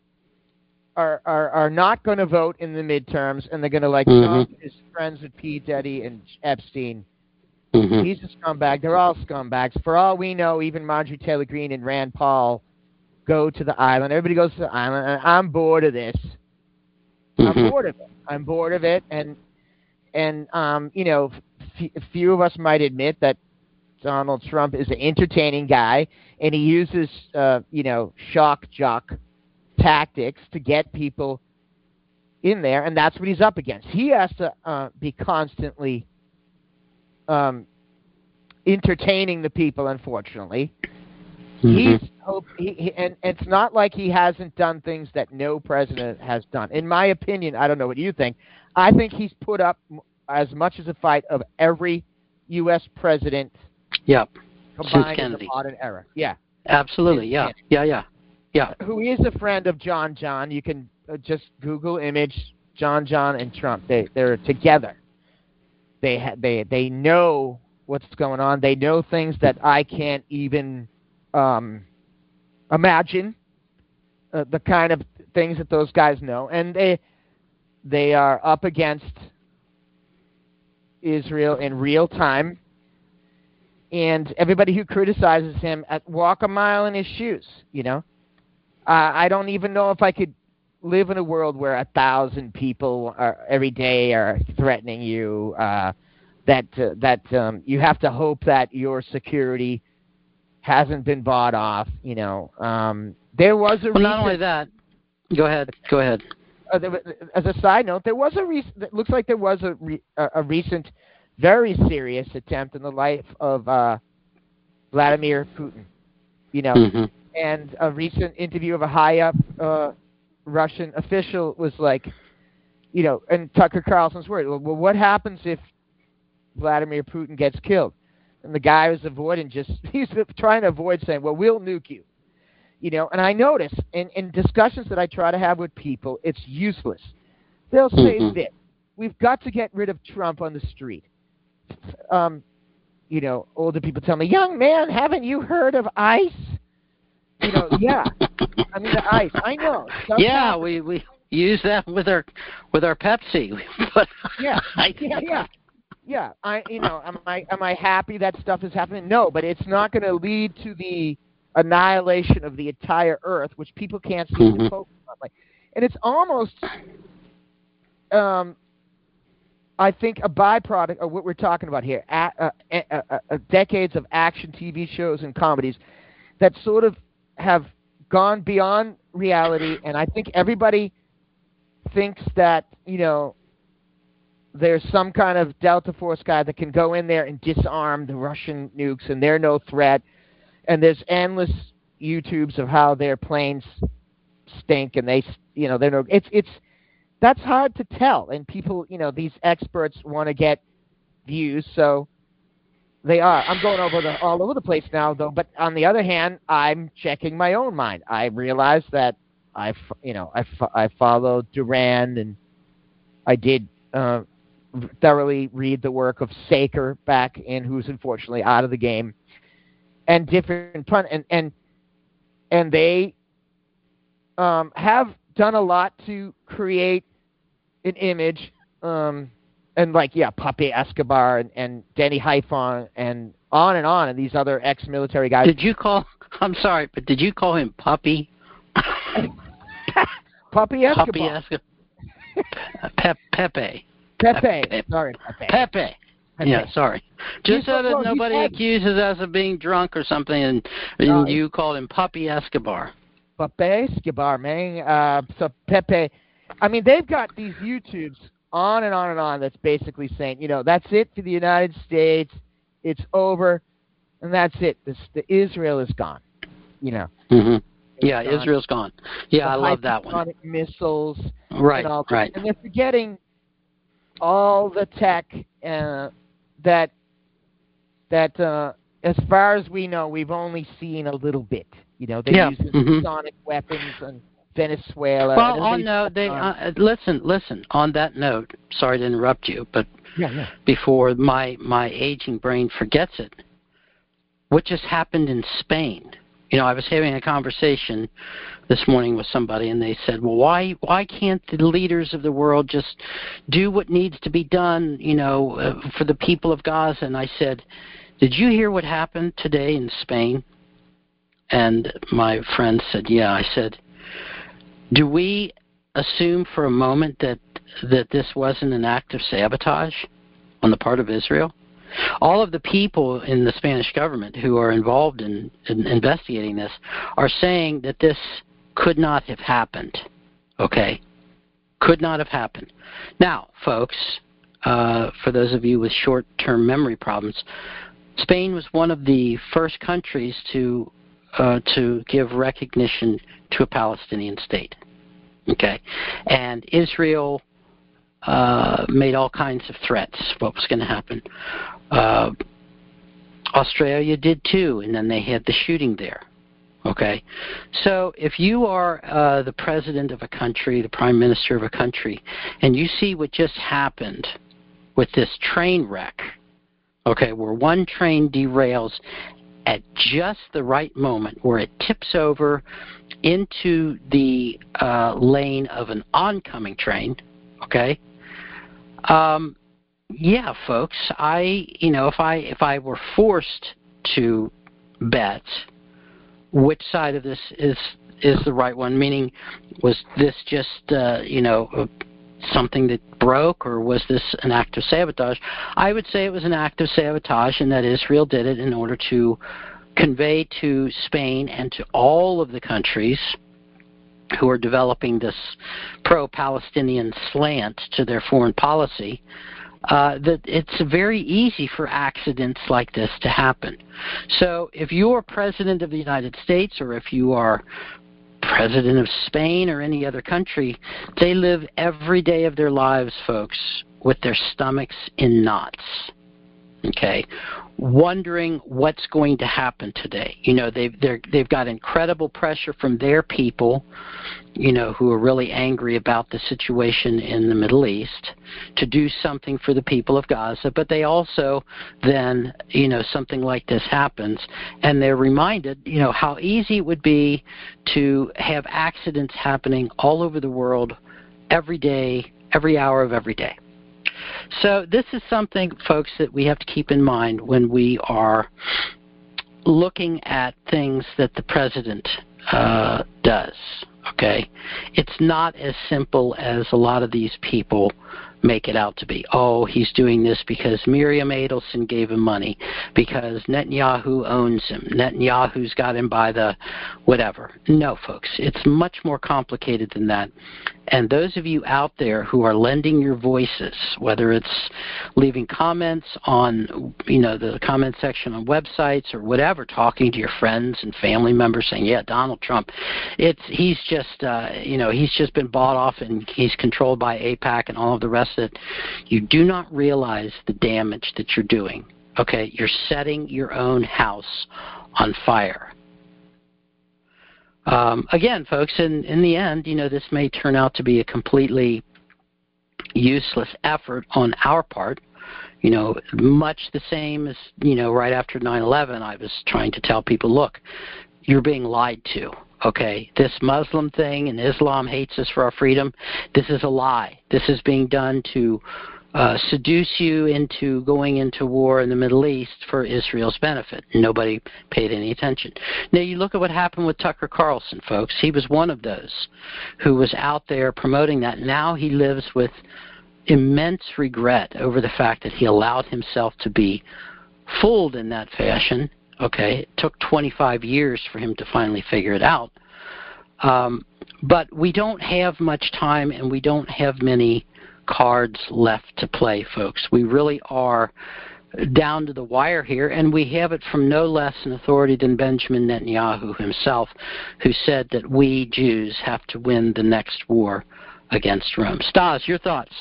are are, are not going to vote in the midterms, and they're going to like mm-hmm. Trump is friends with P. Diddy and Epstein. Mm-hmm. He's a scumbag. They're all scumbags. For all we know, even Marjorie Taylor Greene and Rand Paul go to the island. Everybody goes to the island, and I'm bored of this. Mm-hmm. I'm bored of it. I'm bored of it, and and um, you know, f- few of us might admit that Donald Trump is an entertaining guy, and he uses, uh, you know, shock jock tactics to get people in there, and that's what he's up against. He has to uh, be constantly um, entertaining the people, unfortunately. Mm-hmm. He's hope, he, he, and, and it's not like he hasn't done things that no president has done. In my opinion, I don't know what you think, I think he's put up as much as a fight of every U S president Yep. combined in the modern era. Yeah. Absolutely. Yeah. Yeah. Yeah. Yeah. Who is a friend of John John. You can uh, just Google image John John and Trump. They they're together. They ha- they they know what's going on. They know things that I can't even um, imagine. Uh, the kind of things that those guys know, and they they are up against Israel in real time. And everybody who criticizes him at walk a mile in his shoes, you know. Uh, I don't even know if I could live in a world where a thousand people are, every day are threatening you, uh, that uh, that um, you have to hope that your security hasn't been bought off, you know. Um, there was a well, recent, not only that. Go ahead. Go ahead. Uh, there, as a side note, there was a recent. It looks like there was a re, a, a recent. very serious attempt in the life of uh, Vladimir Putin, you know, mm-hmm. and a recent interview of a high-up uh, Russian official was like, you know, and Tucker Carlson's word, well, what happens if Vladimir Putin gets killed? And the guy was avoiding just, he's trying to avoid saying, well, we'll nuke you, you know, and I notice in, in discussions that I try to have with people, it's useless. They'll say mm-hmm. this, we've got to get rid of Trump on the street. Um, you know, older people tell me, young man, haven't you heard of ICE? You know, yeah. I mean, the ICE. I know. Sometimes, yeah, we, we use that with our with our Pepsi. but yeah, yeah, yeah, yeah. I, you know, am I am I happy that stuff is happening? No, but it's not going to lead to the annihilation of the entire Earth, which people can't seem mm-hmm. to focus on. Like, and it's almost. Um, I think a byproduct of what we're talking about here, a, uh, uh, uh, uh, decades of action T V shows and comedies that sort of have gone beyond reality, and I think everybody thinks that, you know, there's some kind of Delta Force guy that can go in there and disarm the Russian nukes, and they're no threat, and there's endless YouTubes of how their planes stink, and they, you know, they're no, it's, it's, that's hard to tell, and people, you know, these experts want to get views, so they are. I'm going over the all over the place now, though. But on the other hand, I'm checking my own mind. I realize that I, you know, I, I followed Duran, and I did uh, thoroughly read the work of Saker back in, who's unfortunately out of the game, and different pun and and and they um, have done a lot to create an image, um, and like yeah, Pape Escobar and, and Denny Haifon and on and on, and these other ex-military guys. Did you call? I'm sorry, but did you call him Puppy? Puppy Escobar. Puppy Escobar. Pe- Pepe. Pepe. Pepe. Sorry, Pepe. Pepe. Pepe. Yeah, sorry. Just He's so that well, nobody had... accuses us of being drunk or something, and, and uh, you called him Puppy Escobar. Pepe Escobar, man. Uh, so Pepe, I mean, they've got these YouTubes on and on and on that's basically saying, you know, that's it for the United States. It's over, and that's it. This, the Israel is gone. You know. Mm-hmm. Yeah, gone. Israel's gone. Yeah, the I love that one. Missiles. Right, and all right. And they're forgetting all the tech uh, that that, uh, as far as we know, we've only seen a little bit. You know, they yeah. use mm-hmm. sonic weapons in Venezuela. Well, on no, they uh, listen, listen. On that note, sorry to interrupt you, but yeah, yeah. before my my aging brain forgets it, what just happened in Spain? You know, I was having a conversation this morning with somebody, and they said, well, why why can't the leaders of the world just do what needs to be done, you know, uh, for the people of Gaza? And I said, did you hear what happened today in Spain? And my friend said, yeah. I said, do we assume for a moment that that this wasn't an act of sabotage on the part of Israel? All of the people in the Spanish government who are involved in, in investigating this are saying that this could not have happened. Okay? Could not have happened. Now, folks, uh, for those of you with short-term memory problems, Spain was one of the first countries to uh, to give recognition to a Palestinian state. Okay? And Israel uh, made all kinds of threats what was going to happen. Uh, Australia did too, and then they had the shooting there. Okay? So if you are uh, the president of a country, the prime minister of a country, and you see what just happened with this train wreck, okay, where one train derails at just the right moment, where it tips over into the uh, lane of an oncoming train, okay, um, yeah, folks, I, you know, if I if I were forced to bet which side of this is is the right one, meaning was this just uh, you know something that broke, or was this an act of sabotage? I would say it was an act of sabotage, and that Israel did it in order to convey to Spain and to all of the countries who are developing this pro-Palestinian slant to their foreign policy, uh, that it's very easy for accidents like this to happen. So if you're president of the United States, or if you are president of Spain or any other country, they live every day of their lives, folks, with their stomachs in knots, okay, wondering what's going to happen today. You know, they've they're, they've got incredible pressure from their people, you know, who are really angry about the situation in the Middle East, to do something for the people of Gaza. But they also then, you know, something like this happens, and they're reminded, you know, how easy it would be to have accidents happening all over the world every day, every hour of every day. So this is something, folks, that we have to keep in mind when we are looking at things that the president uh, does, okay? It's not as simple as a lot of these people make it out to be. Oh, he's doing this because Miriam Adelson gave him money, because Netanyahu owns him, Netanyahu's got him by the whatever. No, folks, it's much more complicated than that. And those of you out there who are lending your voices, whether it's leaving comments on, you know, the comment section on websites or whatever, talking to your friends and family members saying, yeah, Donald Trump, it's he's just, uh, you know, he's just been bought off and he's controlled by AIPAC and all of the rest of it. You do not realize the damage that you're doing. Okay, you're setting your own house on fire. Um, again, folks, in, in the end, you know, this may turn out to be a completely useless effort on our part. You know, much the same as, you know, right after nine eleven, I was trying to tell people, look, you're being lied to, okay? This Muslim thing and Islam hates us for our freedom, this is a lie. This is being done to uh, seduce you into going into war in the Middle East for Israel's benefit. Nobody paid any attention. Now, you look at what happened with Tucker Carlson, folks. He was one of those who was out there promoting that. Now he lives with immense regret over the fact that he allowed himself to be fooled in that fashion. Okay, it took twenty-five years for him to finally figure it out. Um, but we don't have much time, and we don't have many cards left to play, folks. We really are down to the wire here, and we have it from no less an authority than Benjamin Netanyahu himself, who said that we Jews have to win the next war against Rome. Stas, your thoughts?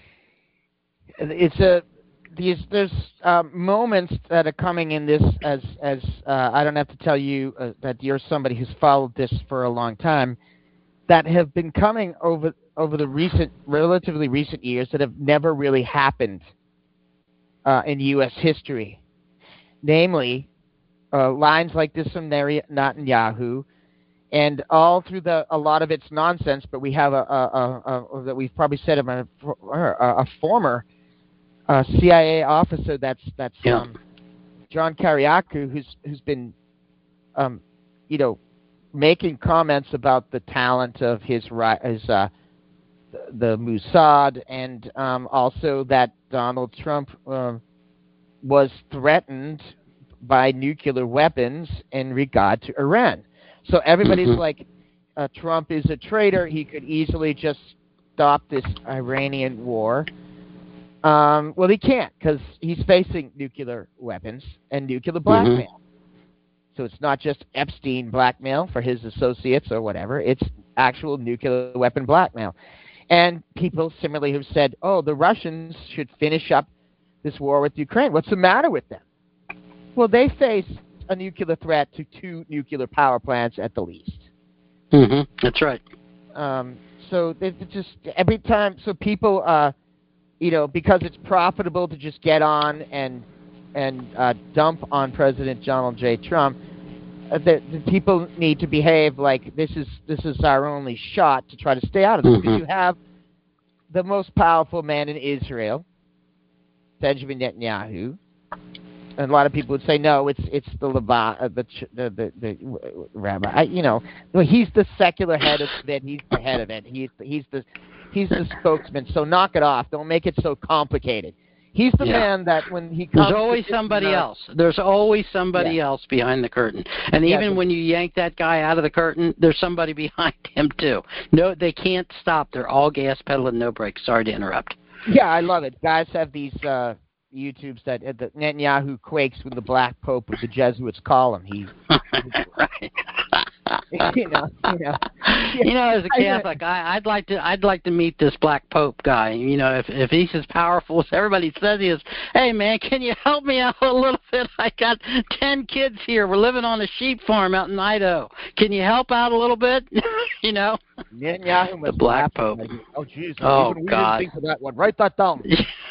It's a these there's um, moments that are coming in this as as uh, I don't have to tell you uh, that you're somebody who's followed this for a long time, that have been coming over over the recent relatively recent years that have never really happened uh, in U S history, namely uh, lines like this from Netanyahu, and all through the a lot of it's nonsense. But we have a, a, a, a that we've probably said of a, a, a former Uh, C I A officer that's that's yeah. um, John Kiriakou, who's who's been, um, you know, making comments about the talent of his his uh, the Mossad, and um, also that Donald Trump uh, was threatened by nuclear weapons in regard to Iran. So everybody's mm-hmm. like, uh, Trump is a traitor. He could easily just stop this Iranian war. Um, well, he can't, because he's facing nuclear weapons and nuclear blackmail. Mm-hmm. So it's not just Epstein blackmail for his associates or whatever. It's actual nuclear weapon blackmail. And people similarly have said, oh, the Russians should finish up this war with Ukraine. What's the matter with them? Well, they face a nuclear threat to two nuclear power plants at the least. Mm-hmm. That's right. Um, so they just every time, so people... Uh, You know, because it's profitable to just get on and and uh, dump on President Donald J. Trump, uh, the, the people need to behave like this is this is our only shot to try to stay out of this. Mm-hmm. Because you have the most powerful man in Israel, Benjamin Netanyahu, and a lot of people would say no, it's it's the Leva, uh, the, the the the rabbi. I, you know, he's the secular head of it. He's the head of it. He's the, he's the He's the spokesman, so knock it off. Don't make it so complicated. He's the yeah. man that when he comes... There's always somebody uh, else. There's always somebody yeah. else behind the curtain. And yeah, even so, when you yank that guy out of the curtain, there's somebody behind him, too. No, they can't stop. They're all gas pedal and no brakes. Sorry to interrupt. Yeah, I love it. Guys have these uh, YouTubes that uh, the Netanyahu quakes when the Black Pope of the Jesuits call him. He, right. you know, you know. You know, as a Catholic, I, I'd like to, I'd like to meet this Black Pope guy. You know, if if he's as powerful as everybody says he is. Hey, man, can you help me out a little bit? I got ten kids here. We're living on a sheep farm out in Idaho. Can you help out a little bit? You know. Netanyahu was the Black Pope. Like, oh, jeez. Oh, even we God. didn't think of that one. Write that down.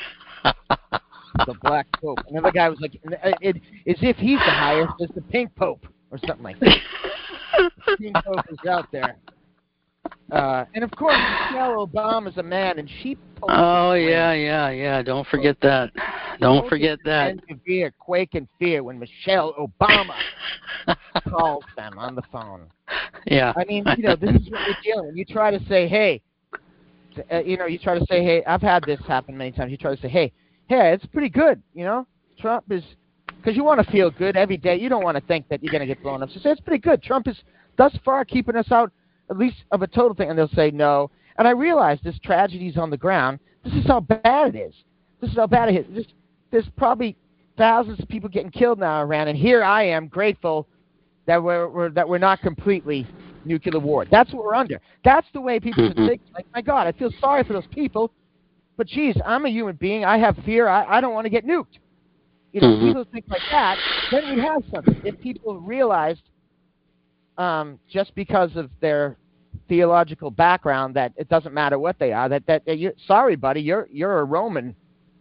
The Black Pope. Another guy was like, it, it, as if he's the highest as the Pink Pope or something like that. The Pink Pope is out there. Uh, and of course, Michelle Obama's a man, and she. Oh yeah, yeah, yeah. Don't forget that. Don't forget that. Fear, quake in fear when Michelle Obama calls them on the phone. Yeah. I mean, you know, this is what you're dealing with. You try to say, hey, uh, you know, you try to say, hey, I've had this happen many times. You try to say, hey, hey, it's pretty good. You know, Trump is, because you want to feel good every day. You don't want to think that you're going to get blown up. So say it's pretty good. Trump is thus far keeping us out at least of a total thing, and they'll say no. And I realize this tragedy's on the ground. This is how bad it is. This is how bad it is. This, there's probably thousands of people getting killed now in Iran, and here I am grateful that we're, we're that we're not completely nuclear war. That's what we're under. That's the way people should think. Like, my God, I feel sorry for those people, but geez, I'm a human being. I have fear. I, I don't want to get nuked. You know, mm-hmm. people think like that. Then we have something. If people realized, um, just because of their theological background that it doesn't matter what they are. That that, that you're, sorry, buddy, you're you're a Roman,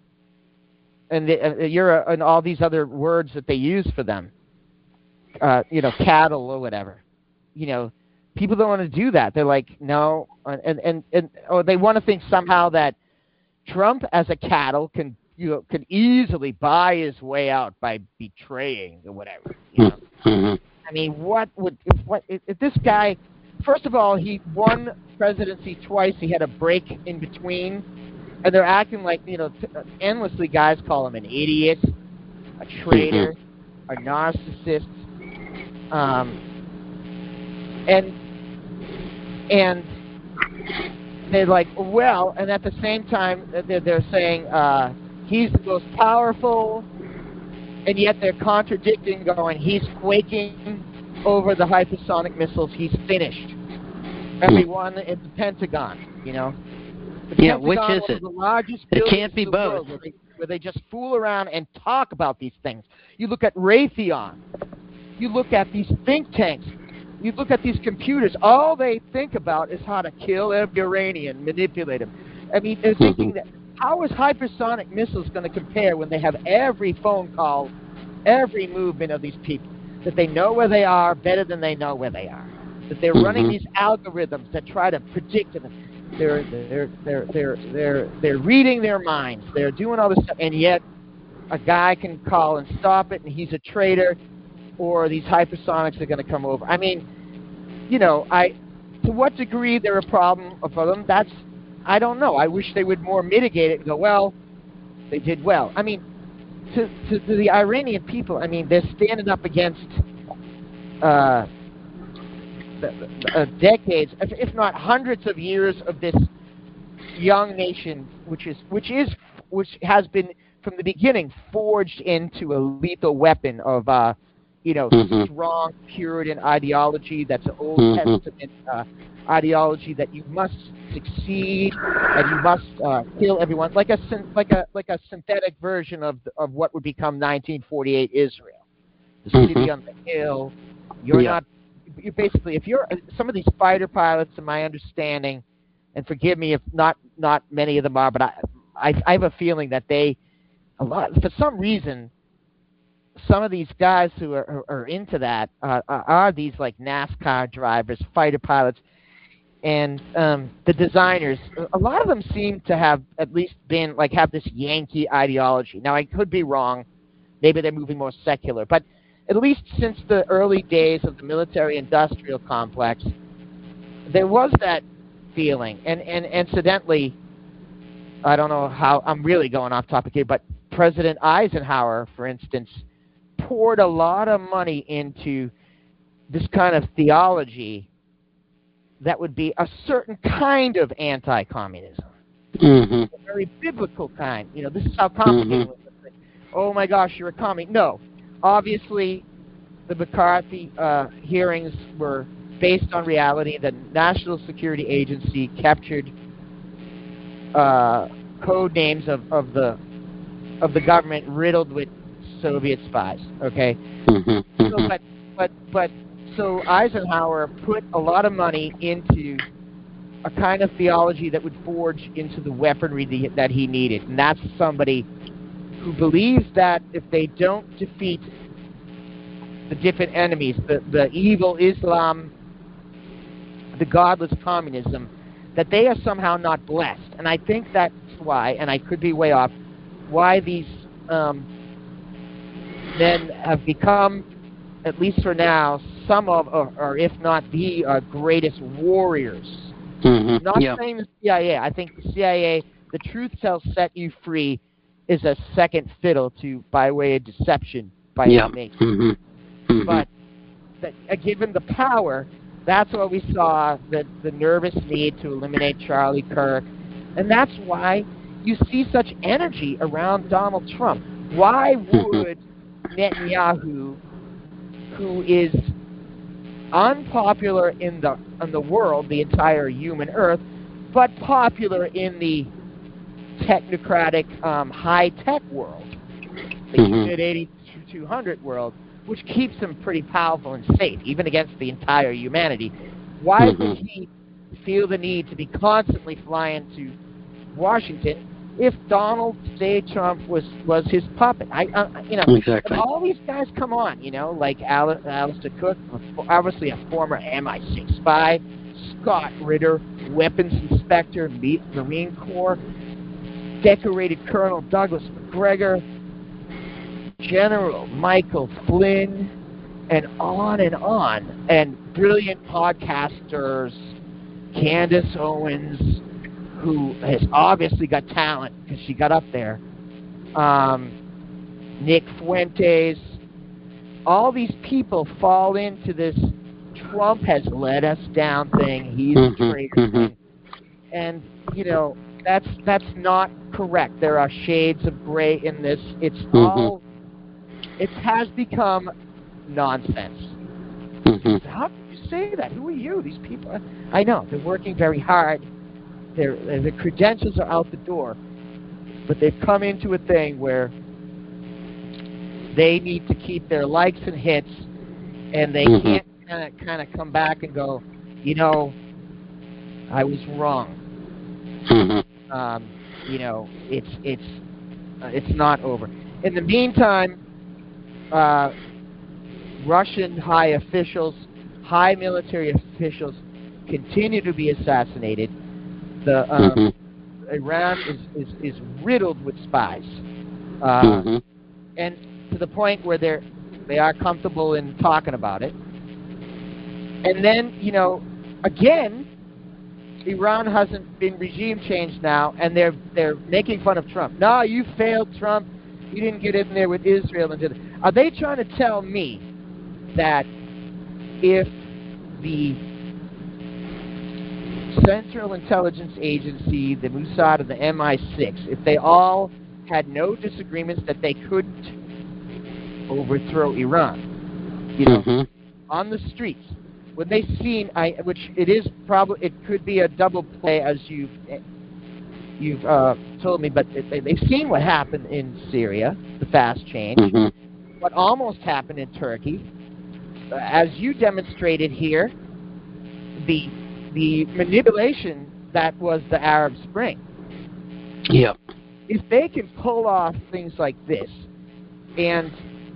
and the, uh, you're a, and all these other words that they use for them. Uh, you know, cattle or whatever. You know, people don't want to do that. They're like, no, and and and or they want to think somehow that Trump as a cattle can you know can easily buy his way out by betraying or whatever. You know? Mm-hmm. I mean, what would if what if, if this guy? First of all, he won presidency twice. He had a break in between, and they're acting like you know t- endlessly. Guys call him an idiot, a traitor, a narcissist. Um, and and they're like, well, and at the same time, they're, they're saying uh, he's the most powerful, and yet they're contradicting, going, he's quaking over the hypersonic missiles. He's finished. Everyone in the Pentagon, you know. The yeah, Pentagon which is was it? The largest it buildings can't be in the both. world where they, where they just fool around and talk about these things. You look at Raytheon. You look at these think tanks. You look at these computers. All they think about is how to kill every Iranian, manipulate him. I mean, they're thinking that how is hypersonic missiles going to compare when they have every phone call, every movement of these people, that they know where they are better than they know where they are, that they're running these algorithms that try to predict them. They're they're they're they're they're they're reading their minds. They're doing all this stuff, and yet a guy can call and stop it, and he's a traitor. Or these hypersonics are going to come over. I mean, you know, I to what degree they're a problem for them, that's, I don't know. I wish they would more mitigate it and go, well, they did well. I mean, to, to, to the Iranian people, I mean, they're standing up against uh, uh, decades, if, if not hundreds of years of this young nation, which is which is which has been from the beginning forged into a lethal weapon of uh, you know, mm-hmm. strong Puritan ideology. That's an Old mm-hmm. Testament uh, ideology that you must succeed and you must uh, kill everyone, like a like a like a synthetic version of of what would become nineteen forty-eight Israel, the city mm-hmm. on the hill. You're yeah. not. You basically, if you're some of these fighter pilots, in my understanding, and forgive me if not not many of them are, but I I, I have a feeling that they a lot for some reason. Some of these guys who are, are into that uh, are these like NASCAR drivers, fighter pilots, and um, the designers. A lot of them seem to have at least been like have this Yankee ideology. Now I could be wrong. Maybe they're moving more secular, but at least since the early days of the military-industrial complex, there was that feeling. And, and incidentally, I don't know how I'm really going off topic here, but President Eisenhower, for instance, poured a lot of money into this kind of theology that would be a certain kind of anti-communism, mm-hmm. a very biblical kind. You know, this is how complicated mm-hmm. it is. Oh my gosh, you're a commie. No, obviously, the McCarthy uh, hearings were based on reality. The National Security Agency captured uh, code names of, of the of the government riddled with Soviet spies, okay? Mm-hmm. So, but, but, but, so Eisenhower put a lot of money into a kind of theology that would forge into the weaponry that he needed. And that's somebody who believes that if they don't defeat the different enemies, the, the evil Islam, the godless communism, that they are somehow not blessed. And I think that's why, and I could be way off, why these um, men have become, at least for now, some of, or, or if not the uh, greatest warriors. Mm-hmm. Not yeah. saying the C I A. I think the C I A, the truth shall set you free, is a second fiddle to by way of deception by yeah. me. Mm-hmm. Mm-hmm. But that, uh, given the power, that's why we saw the, the nervous need to eliminate Charlie Kirk. And that's why you see such energy around Donald Trump. Why would Netanyahu, who is unpopular in the in the world, the entire human earth, but popular in the technocratic, um, high-tech world, the mm-hmm. Unit eighty-two hundred world, which keeps him pretty powerful and safe, even against the entire humanity. Why mm-hmm. would he feel the need to be constantly flying to Washington if Donald J. Trump was, was his puppet. I, I you know, exactly. all these guys come on, you know, like Al- Alistair Cook, obviously a former M I six spy, Scott Ritter, weapons inspector, Marine Corps, decorated Colonel Douglas McGregor, General Michael Flynn, and on and on, and brilliant podcasters, Candace Owens, who has obviously got talent because she got up there, um, Nick Fuentes. All these people fall into this Trump has let us down thing. He's mm-hmm, a traitor mm-hmm. thing. And, you know, that's that's not correct. There are shades of gray in this. It's mm-hmm. all, it has become nonsense. Mm-hmm. How can you say that? Who are you? These people, I know, they're working very hard. Their their credentials are out the door, but they've come into a thing where they need to keep their likes and hits, and they mm-hmm. can't kind of kind of come back and go, you know, I was wrong. Mm-hmm. Um, you know, it's it's uh, it's not over. In the meantime, uh, Russian high officials, high military officials, continue to be assassinated. The um, mm-hmm. Iran is, is, is riddled with spies, uh, mm-hmm. and to the point where they're they are comfortable in talking about it. And then, you know, again, Iran hasn't been regime changed now, and they're they're making fun of Trump. No, you failed, Trump. You didn't get in there with Israel and did it. Are they trying to tell me that if the Central Intelligence Agency, the Mossad, and the M I six, if they all had no disagreements that they couldn't overthrow Iran, you know, mm-hmm. on the streets, when they seen, I, which it is probably, it could be a double play as you've you've uh, told me, but they, they've seen what happened in Syria, the fast change, mm-hmm. what almost happened in Turkey, uh, as you demonstrated here, the the manipulation that was the Arab Spring. Yep. If they can pull off things like this, and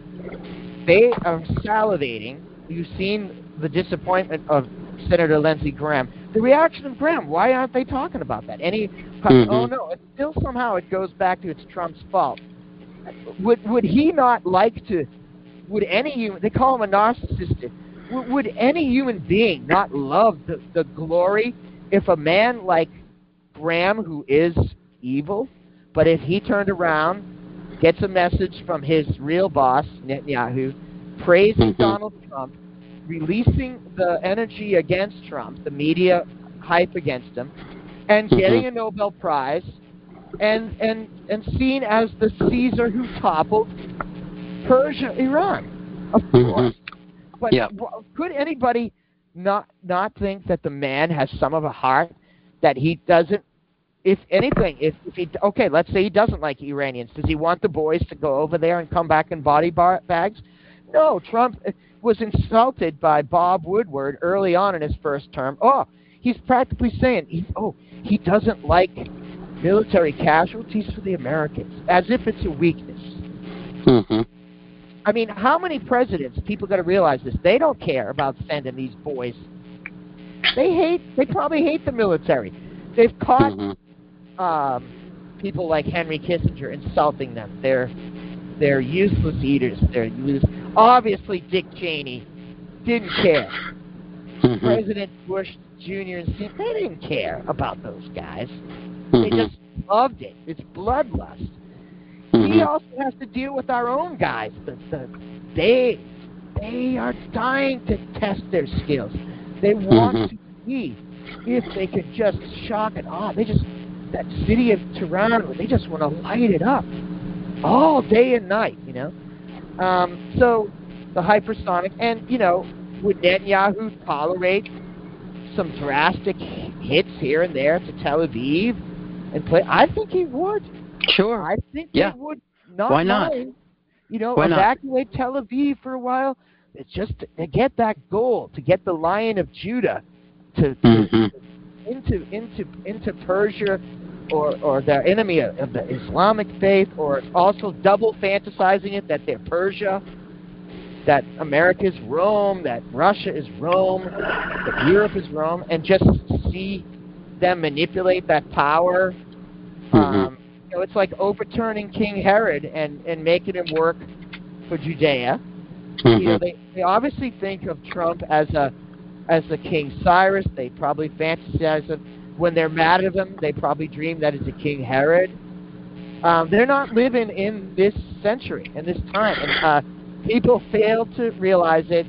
they are salivating, you've seen the disappointment of Senator Lindsey Graham. The reaction of Graham, why aren't they talking about that? Any, mm-hmm. oh no, it's still somehow it goes back to it's Trump's fault. Would would he not like to, would any human, they call him a narcissist, would any human being not love the, the glory if a man like Graham, who is evil, but if he turned around, gets a message from his real boss, Netanyahu, praising mm-hmm. Donald Trump, releasing the energy against Trump, the media hype against him, and mm-hmm. getting a Nobel Prize, and, and, and seen as the Caesar who toppled Persia, Iran, of course. Mm-hmm. But yep. could anybody not not think that the man has some of a heart, that he doesn't, if anything, if, if he, okay, let's say he doesn't like Iranians. Does he want the boys to go over there and come back in body bar- bags? No, Trump was insulted by Bob Woodward early on in his first term. Oh, he's practically saying, he, oh, he doesn't like military casualties for the Americans, as if it's a weakness. Mm-hmm. I mean, how many presidents, people got to realize this, they don't care about sending these boys. They hate, they probably hate the military. They've caught mm-hmm. um, people like Henry Kissinger insulting them. They're, they're useless eaters. They're use- Obviously, Dick Cheney didn't care. Mm-hmm. President Bush Junior and Senior, they didn't care about those guys. Mm-hmm. They just loved it. It's bloodlust. Mm-hmm. We also have to deal with our own guys. The, the, they they are dying to test their skills. They want mm-hmm. to see if they could just shock and awe. They just, that city of Toronto, they just want to light it up all day and night, you know. Um, so the hypersonic, and, you know, would Netanyahu tolerate some drastic hits here and there to Tel Aviv and play? I think he would. Sure. I think yeah. they would not Why not? mind, you know, Why evacuate not? Tel Aviv for a while. It's just to get that goal, to get the Lion of Judah to, mm-hmm. to into into into Persia, or or they're enemy of, of the Islamic faith, or also double fantasizing it that they're Persia, that America is Rome, that Russia is Rome, that Europe is Rome, and just see them manipulate that power. Mm-hmm. Um, you know, it's like overturning King Herod and, and making him work for Judea. Mm-hmm. You know, they, they obviously think of Trump as a as the King Cyrus. They probably fantasize of, when they're mad at him, they probably dream that it's a King Herod. Um, they're not living in this century, in this time. And uh, people fail to realize it.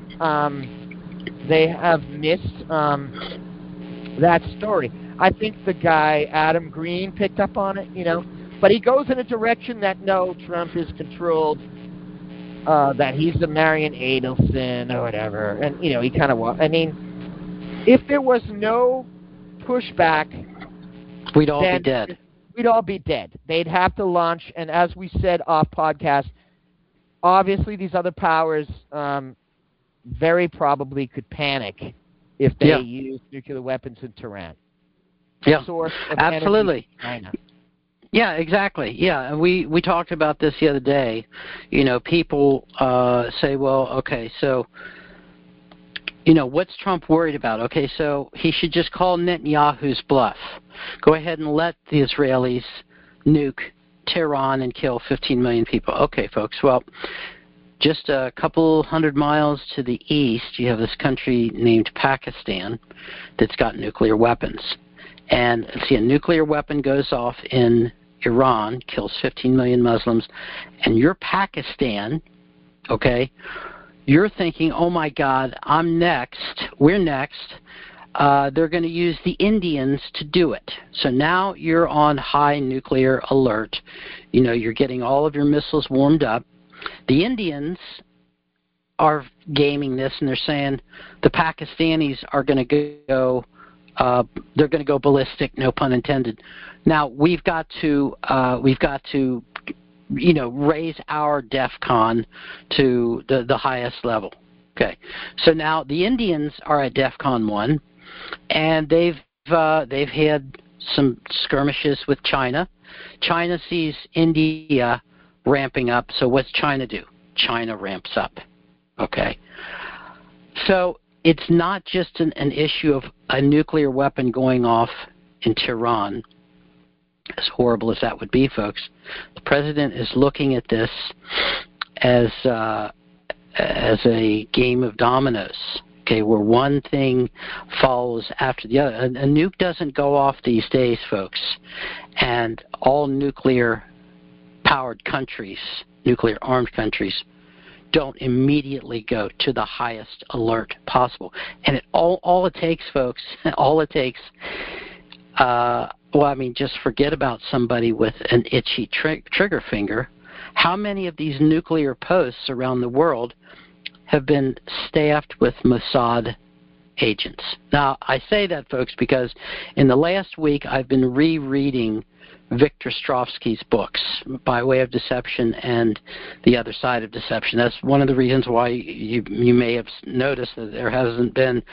Um, they have missed um, that story. I think the guy, Adam Green, picked up on it, you know. But he goes in a direction that, no, Trump is controlled, uh, that he's the Marion Adelson or whatever. And, you know, he kind of, I mean, if there was no pushback, we'd all be dead. We'd all be dead. They'd have to launch, and as we said off podcast, obviously these other powers um, very probably could panic if they yeah. used nuclear weapons in Tehran. Yeah, Source of absolutely. China. Yeah, exactly. Yeah, and we, we talked about this the other day. You know, people uh, say, well, okay, so, you know, what's Trump worried about? Okay, so he should just call Netanyahu's bluff. Go ahead and let the Israelis nuke Tehran and kill fifteen million people. Okay, folks, well, just a couple hundred miles to the east, you have this country named Pakistan that's got nuclear weapons. And see, a nuclear weapon goes off in Iran, kills fifteen million Muslims, and you're Pakistan, okay? You're thinking, oh my God, I'm next, we're next. Uh, they're going to use the Indians to do it. So now you're on high nuclear alert. You know, you're getting all of your missiles warmed up. The Indians are gaming this, and they're saying the Pakistanis are going to go, uh, they're going to go ballistic, no pun intended. Now we've got to, uh, we've got to, you know, raise our DEFCON to the, the highest level. Okay, so now the Indians are at DEFCON one, and they've uh, they've had some skirmishes with China. China sees India ramping up, so what's China do? China ramps up. Okay, so it's not just an, an issue of a nuclear weapon going off in Tehran. As horrible as that would be, folks, the president is looking at this as uh, as a game of dominoes. Okay, where one thing follows after the other. A, a nuke doesn't go off these days, folks, and all nuclear-powered countries, nuclear-armed countries, don't immediately go to the highest alert possible. And it all all it takes, folks, all it takes. Uh, well, I mean, just forget about somebody with an itchy tri- trigger finger. How many of these nuclear posts around the world have been staffed with Mossad agents? Now, I say that, folks, because in the last week I've been rereading Victor Ostrovsky's books, By Way of Deception and The Other Side of Deception. That's one of the reasons why you, you may have noticed that there hasn't been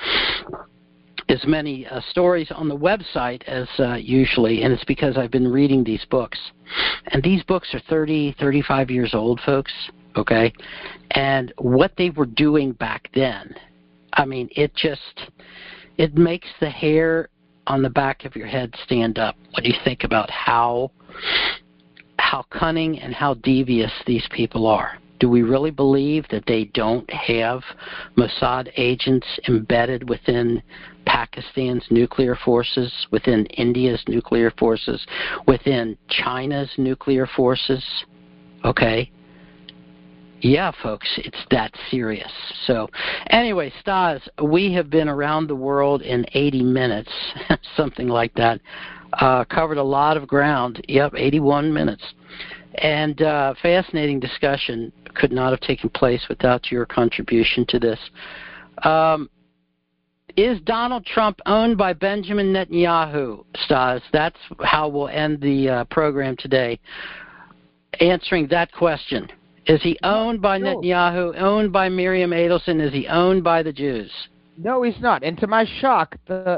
as many uh, stories on the website as uh, usually, and it's because I've been reading these books. And these books are thirty, thirty-five years old, folks, okay? And what they were doing back then, I mean, it just, it makes the hair on the back of your head stand up when you think about how, how cunning and how devious these people are. Do we really believe that they don't have Mossad agents embedded within Pakistan's nuclear forces, within India's nuclear forces, within China's nuclear forces? Okay. Yeah, folks, it's that serious. So, anyway, Stas, we have been around the world in eighty minutes, something like that. Uh, covered a lot of ground. Yep, eighty-one minutes. And uh, fascinating discussion. Could not have taken place without your contribution to this. Um, is Donald Trump owned by Benjamin Netanyahu, Stas? That's how we'll end the uh, program today. Answering that question. Is he owned by no. Netanyahu, owned by Miriam Adelson? Is he owned by the Jews? No, he's not. And to my shock, the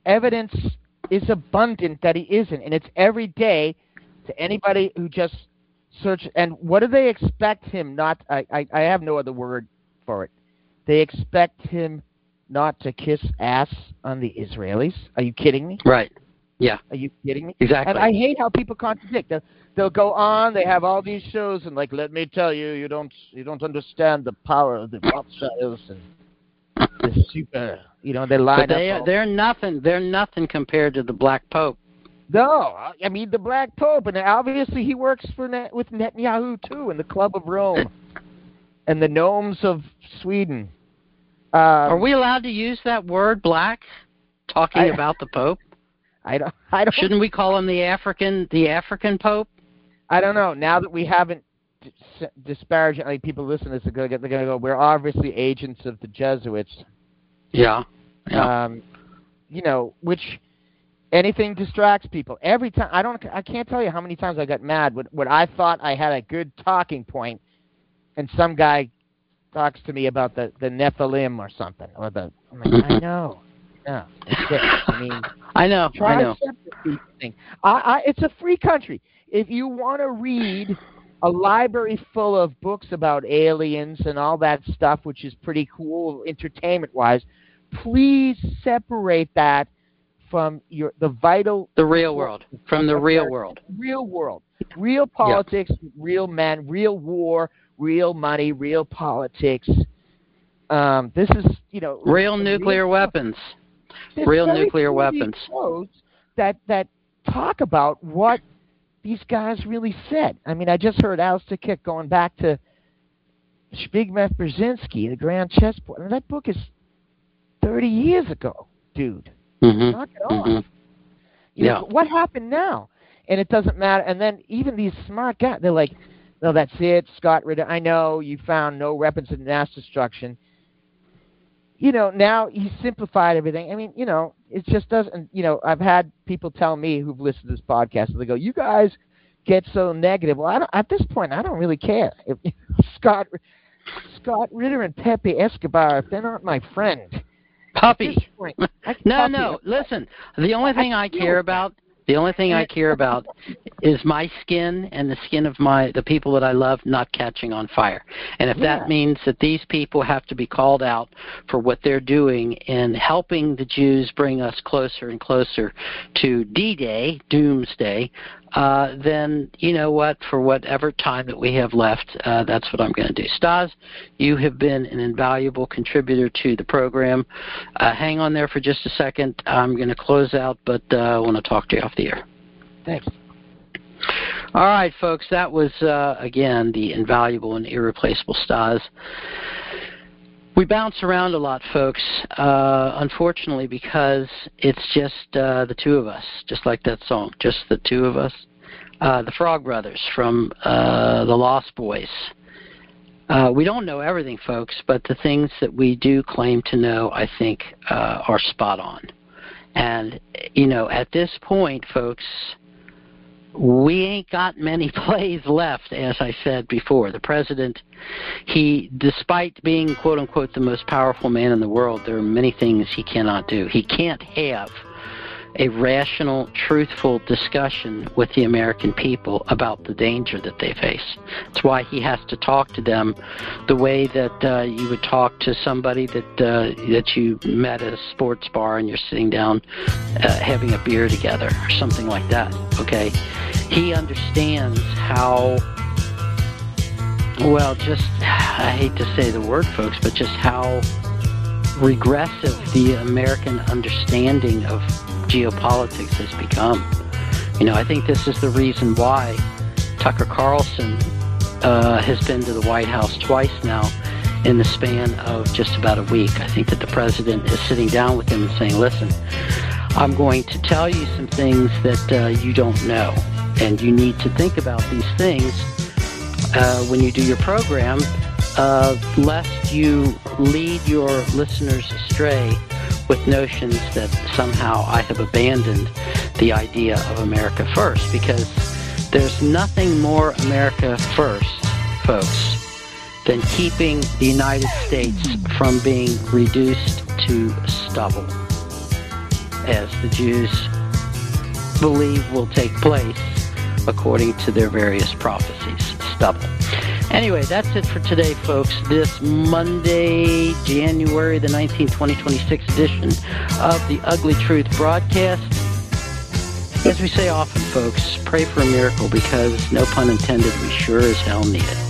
evidence is abundant that he isn't, and it's every day to anybody who just search. And what do they expect him not? I, I, I have no other word for it. They expect him not to kiss ass on the Israelis. Are you kidding me? Right. Yeah. Are you kidding me? Exactly. And I hate how people contradict. They'll, they'll go on. They have all these shows and like, let me tell you, you don't you don't understand the power of the Rothschilds and the super. You know, they line but they, up. All, they're nothing. They're nothing compared to the Black Pope. No, I mean the Black Pope, and obviously he works for Net, with Netanyahu too, and the Club of Rome, and the gnomes of Sweden. Um, Are we allowed to use that word, black, talking I, about the Pope? I don't. I don't. Shouldn't we call him the African, the African Pope? I don't know. Now that we haven't disparagingly, people listen to this, they're going to go. We're obviously agents of the Jesuits. Yeah. yeah. Um, you know, which anything distracts people. Every time, I don't, I can't tell you how many times I got mad when, when I thought I had a good talking point, and some guy talks to me about the, the Nephilim or something, or the. I'm like, I know, no, it's it. I mean, I know, I know. Thing. I, I, it's a free country. If you want to read a library full of books about aliens and all that stuff, which is pretty cool, entertainment-wise, please separate that from your the vital... The real world. From the real world. Real world. Real politics, yep. Real men, real war, real money, real politics. Um, this is, you know... Real nuclear real weapons. Real nuclear weapons. Shows that, that talk about what these guys really said. I mean, I just heard Alistair Kick going back to Zbigniew Brzezinski, the Grand Chessboard. I mean, that book is thirty years ago, dude. Mm-hmm. Knock it off. Mm-hmm. You Yeah. know, what happened now? And it doesn't matter. And then even these smart guys, they're like, no, that's it, Scott Ritter. I know you found no weapons of mass destruction. You know, now he's simplified everything. I mean, you know, it just doesn't, you know, I've had people tell me who've listened to this podcast, and they go, you guys get so negative. Well, I don't, at this point, I don't really care. If, if Scott Scott Ritter and Pepe Escobar, if they're not my friend. Puppy. Point, no, puppy. no, listen, the only thing I, I care about, the only thing I care about is my skin and the skin of my the people that I love not catching on fire. And if yeah. that means that these people have to be called out for what they're doing in helping the Jews bring us closer and closer to D-Day, Doomsday, uh, then you know what, for whatever time that we have left, uh, that's what I'm going to do. Stas, you have been an invaluable contributor to the program. Uh, hang on there for just a second. I'm going to close out, but uh, I want to talk to you off the air. Thanks. All right, folks, that was, uh, again, the invaluable and irreplaceable Stas. We bounce around a lot, folks, uh, unfortunately, because it's just uh, the two of us, just like that song, just the two of us. Uh, the Frog Brothers from uh, the Lost Boys. Uh, we don't know everything, folks, but the things that we do claim to know, I think, uh, are spot on. And, you know, at this point, folks, we ain't got many plays left, as I said before. The president, he, despite being, quote-unquote, the most powerful man in the world, there are many things he cannot do. He can't have a rational, truthful discussion with the American people about the danger that they face. That's why he has to talk to them the way that uh, you would talk to somebody that uh, that you met at a sports bar and you're sitting down uh, having a beer together or something like that, okay? He understands how, well, just, I hate to say the word, folks, but just how regressive the American understanding of geopolitics has become. You know, I think this is the reason why Tucker Carlson uh, has been to the White House twice now in the span of just about a week. I think that the president is sitting down with him and saying, listen, I'm going to tell you some things that uh, you don't know, and you need to think about these things uh, when you do your program, uh, lest you lead your listeners astray with notions that somehow I have abandoned the idea of America first, because there's nothing more America first, folks, than keeping the United States from being reduced to stubble. as the Jews believe will take place according to their various prophecies. Stubble. Anyway, that's it for today, folks. This Monday, January the nineteenth, twenty twenty-six edition of the Ugly Truth broadcast. As we say often, folks, pray for a miracle because, no pun intended, we sure as hell need it.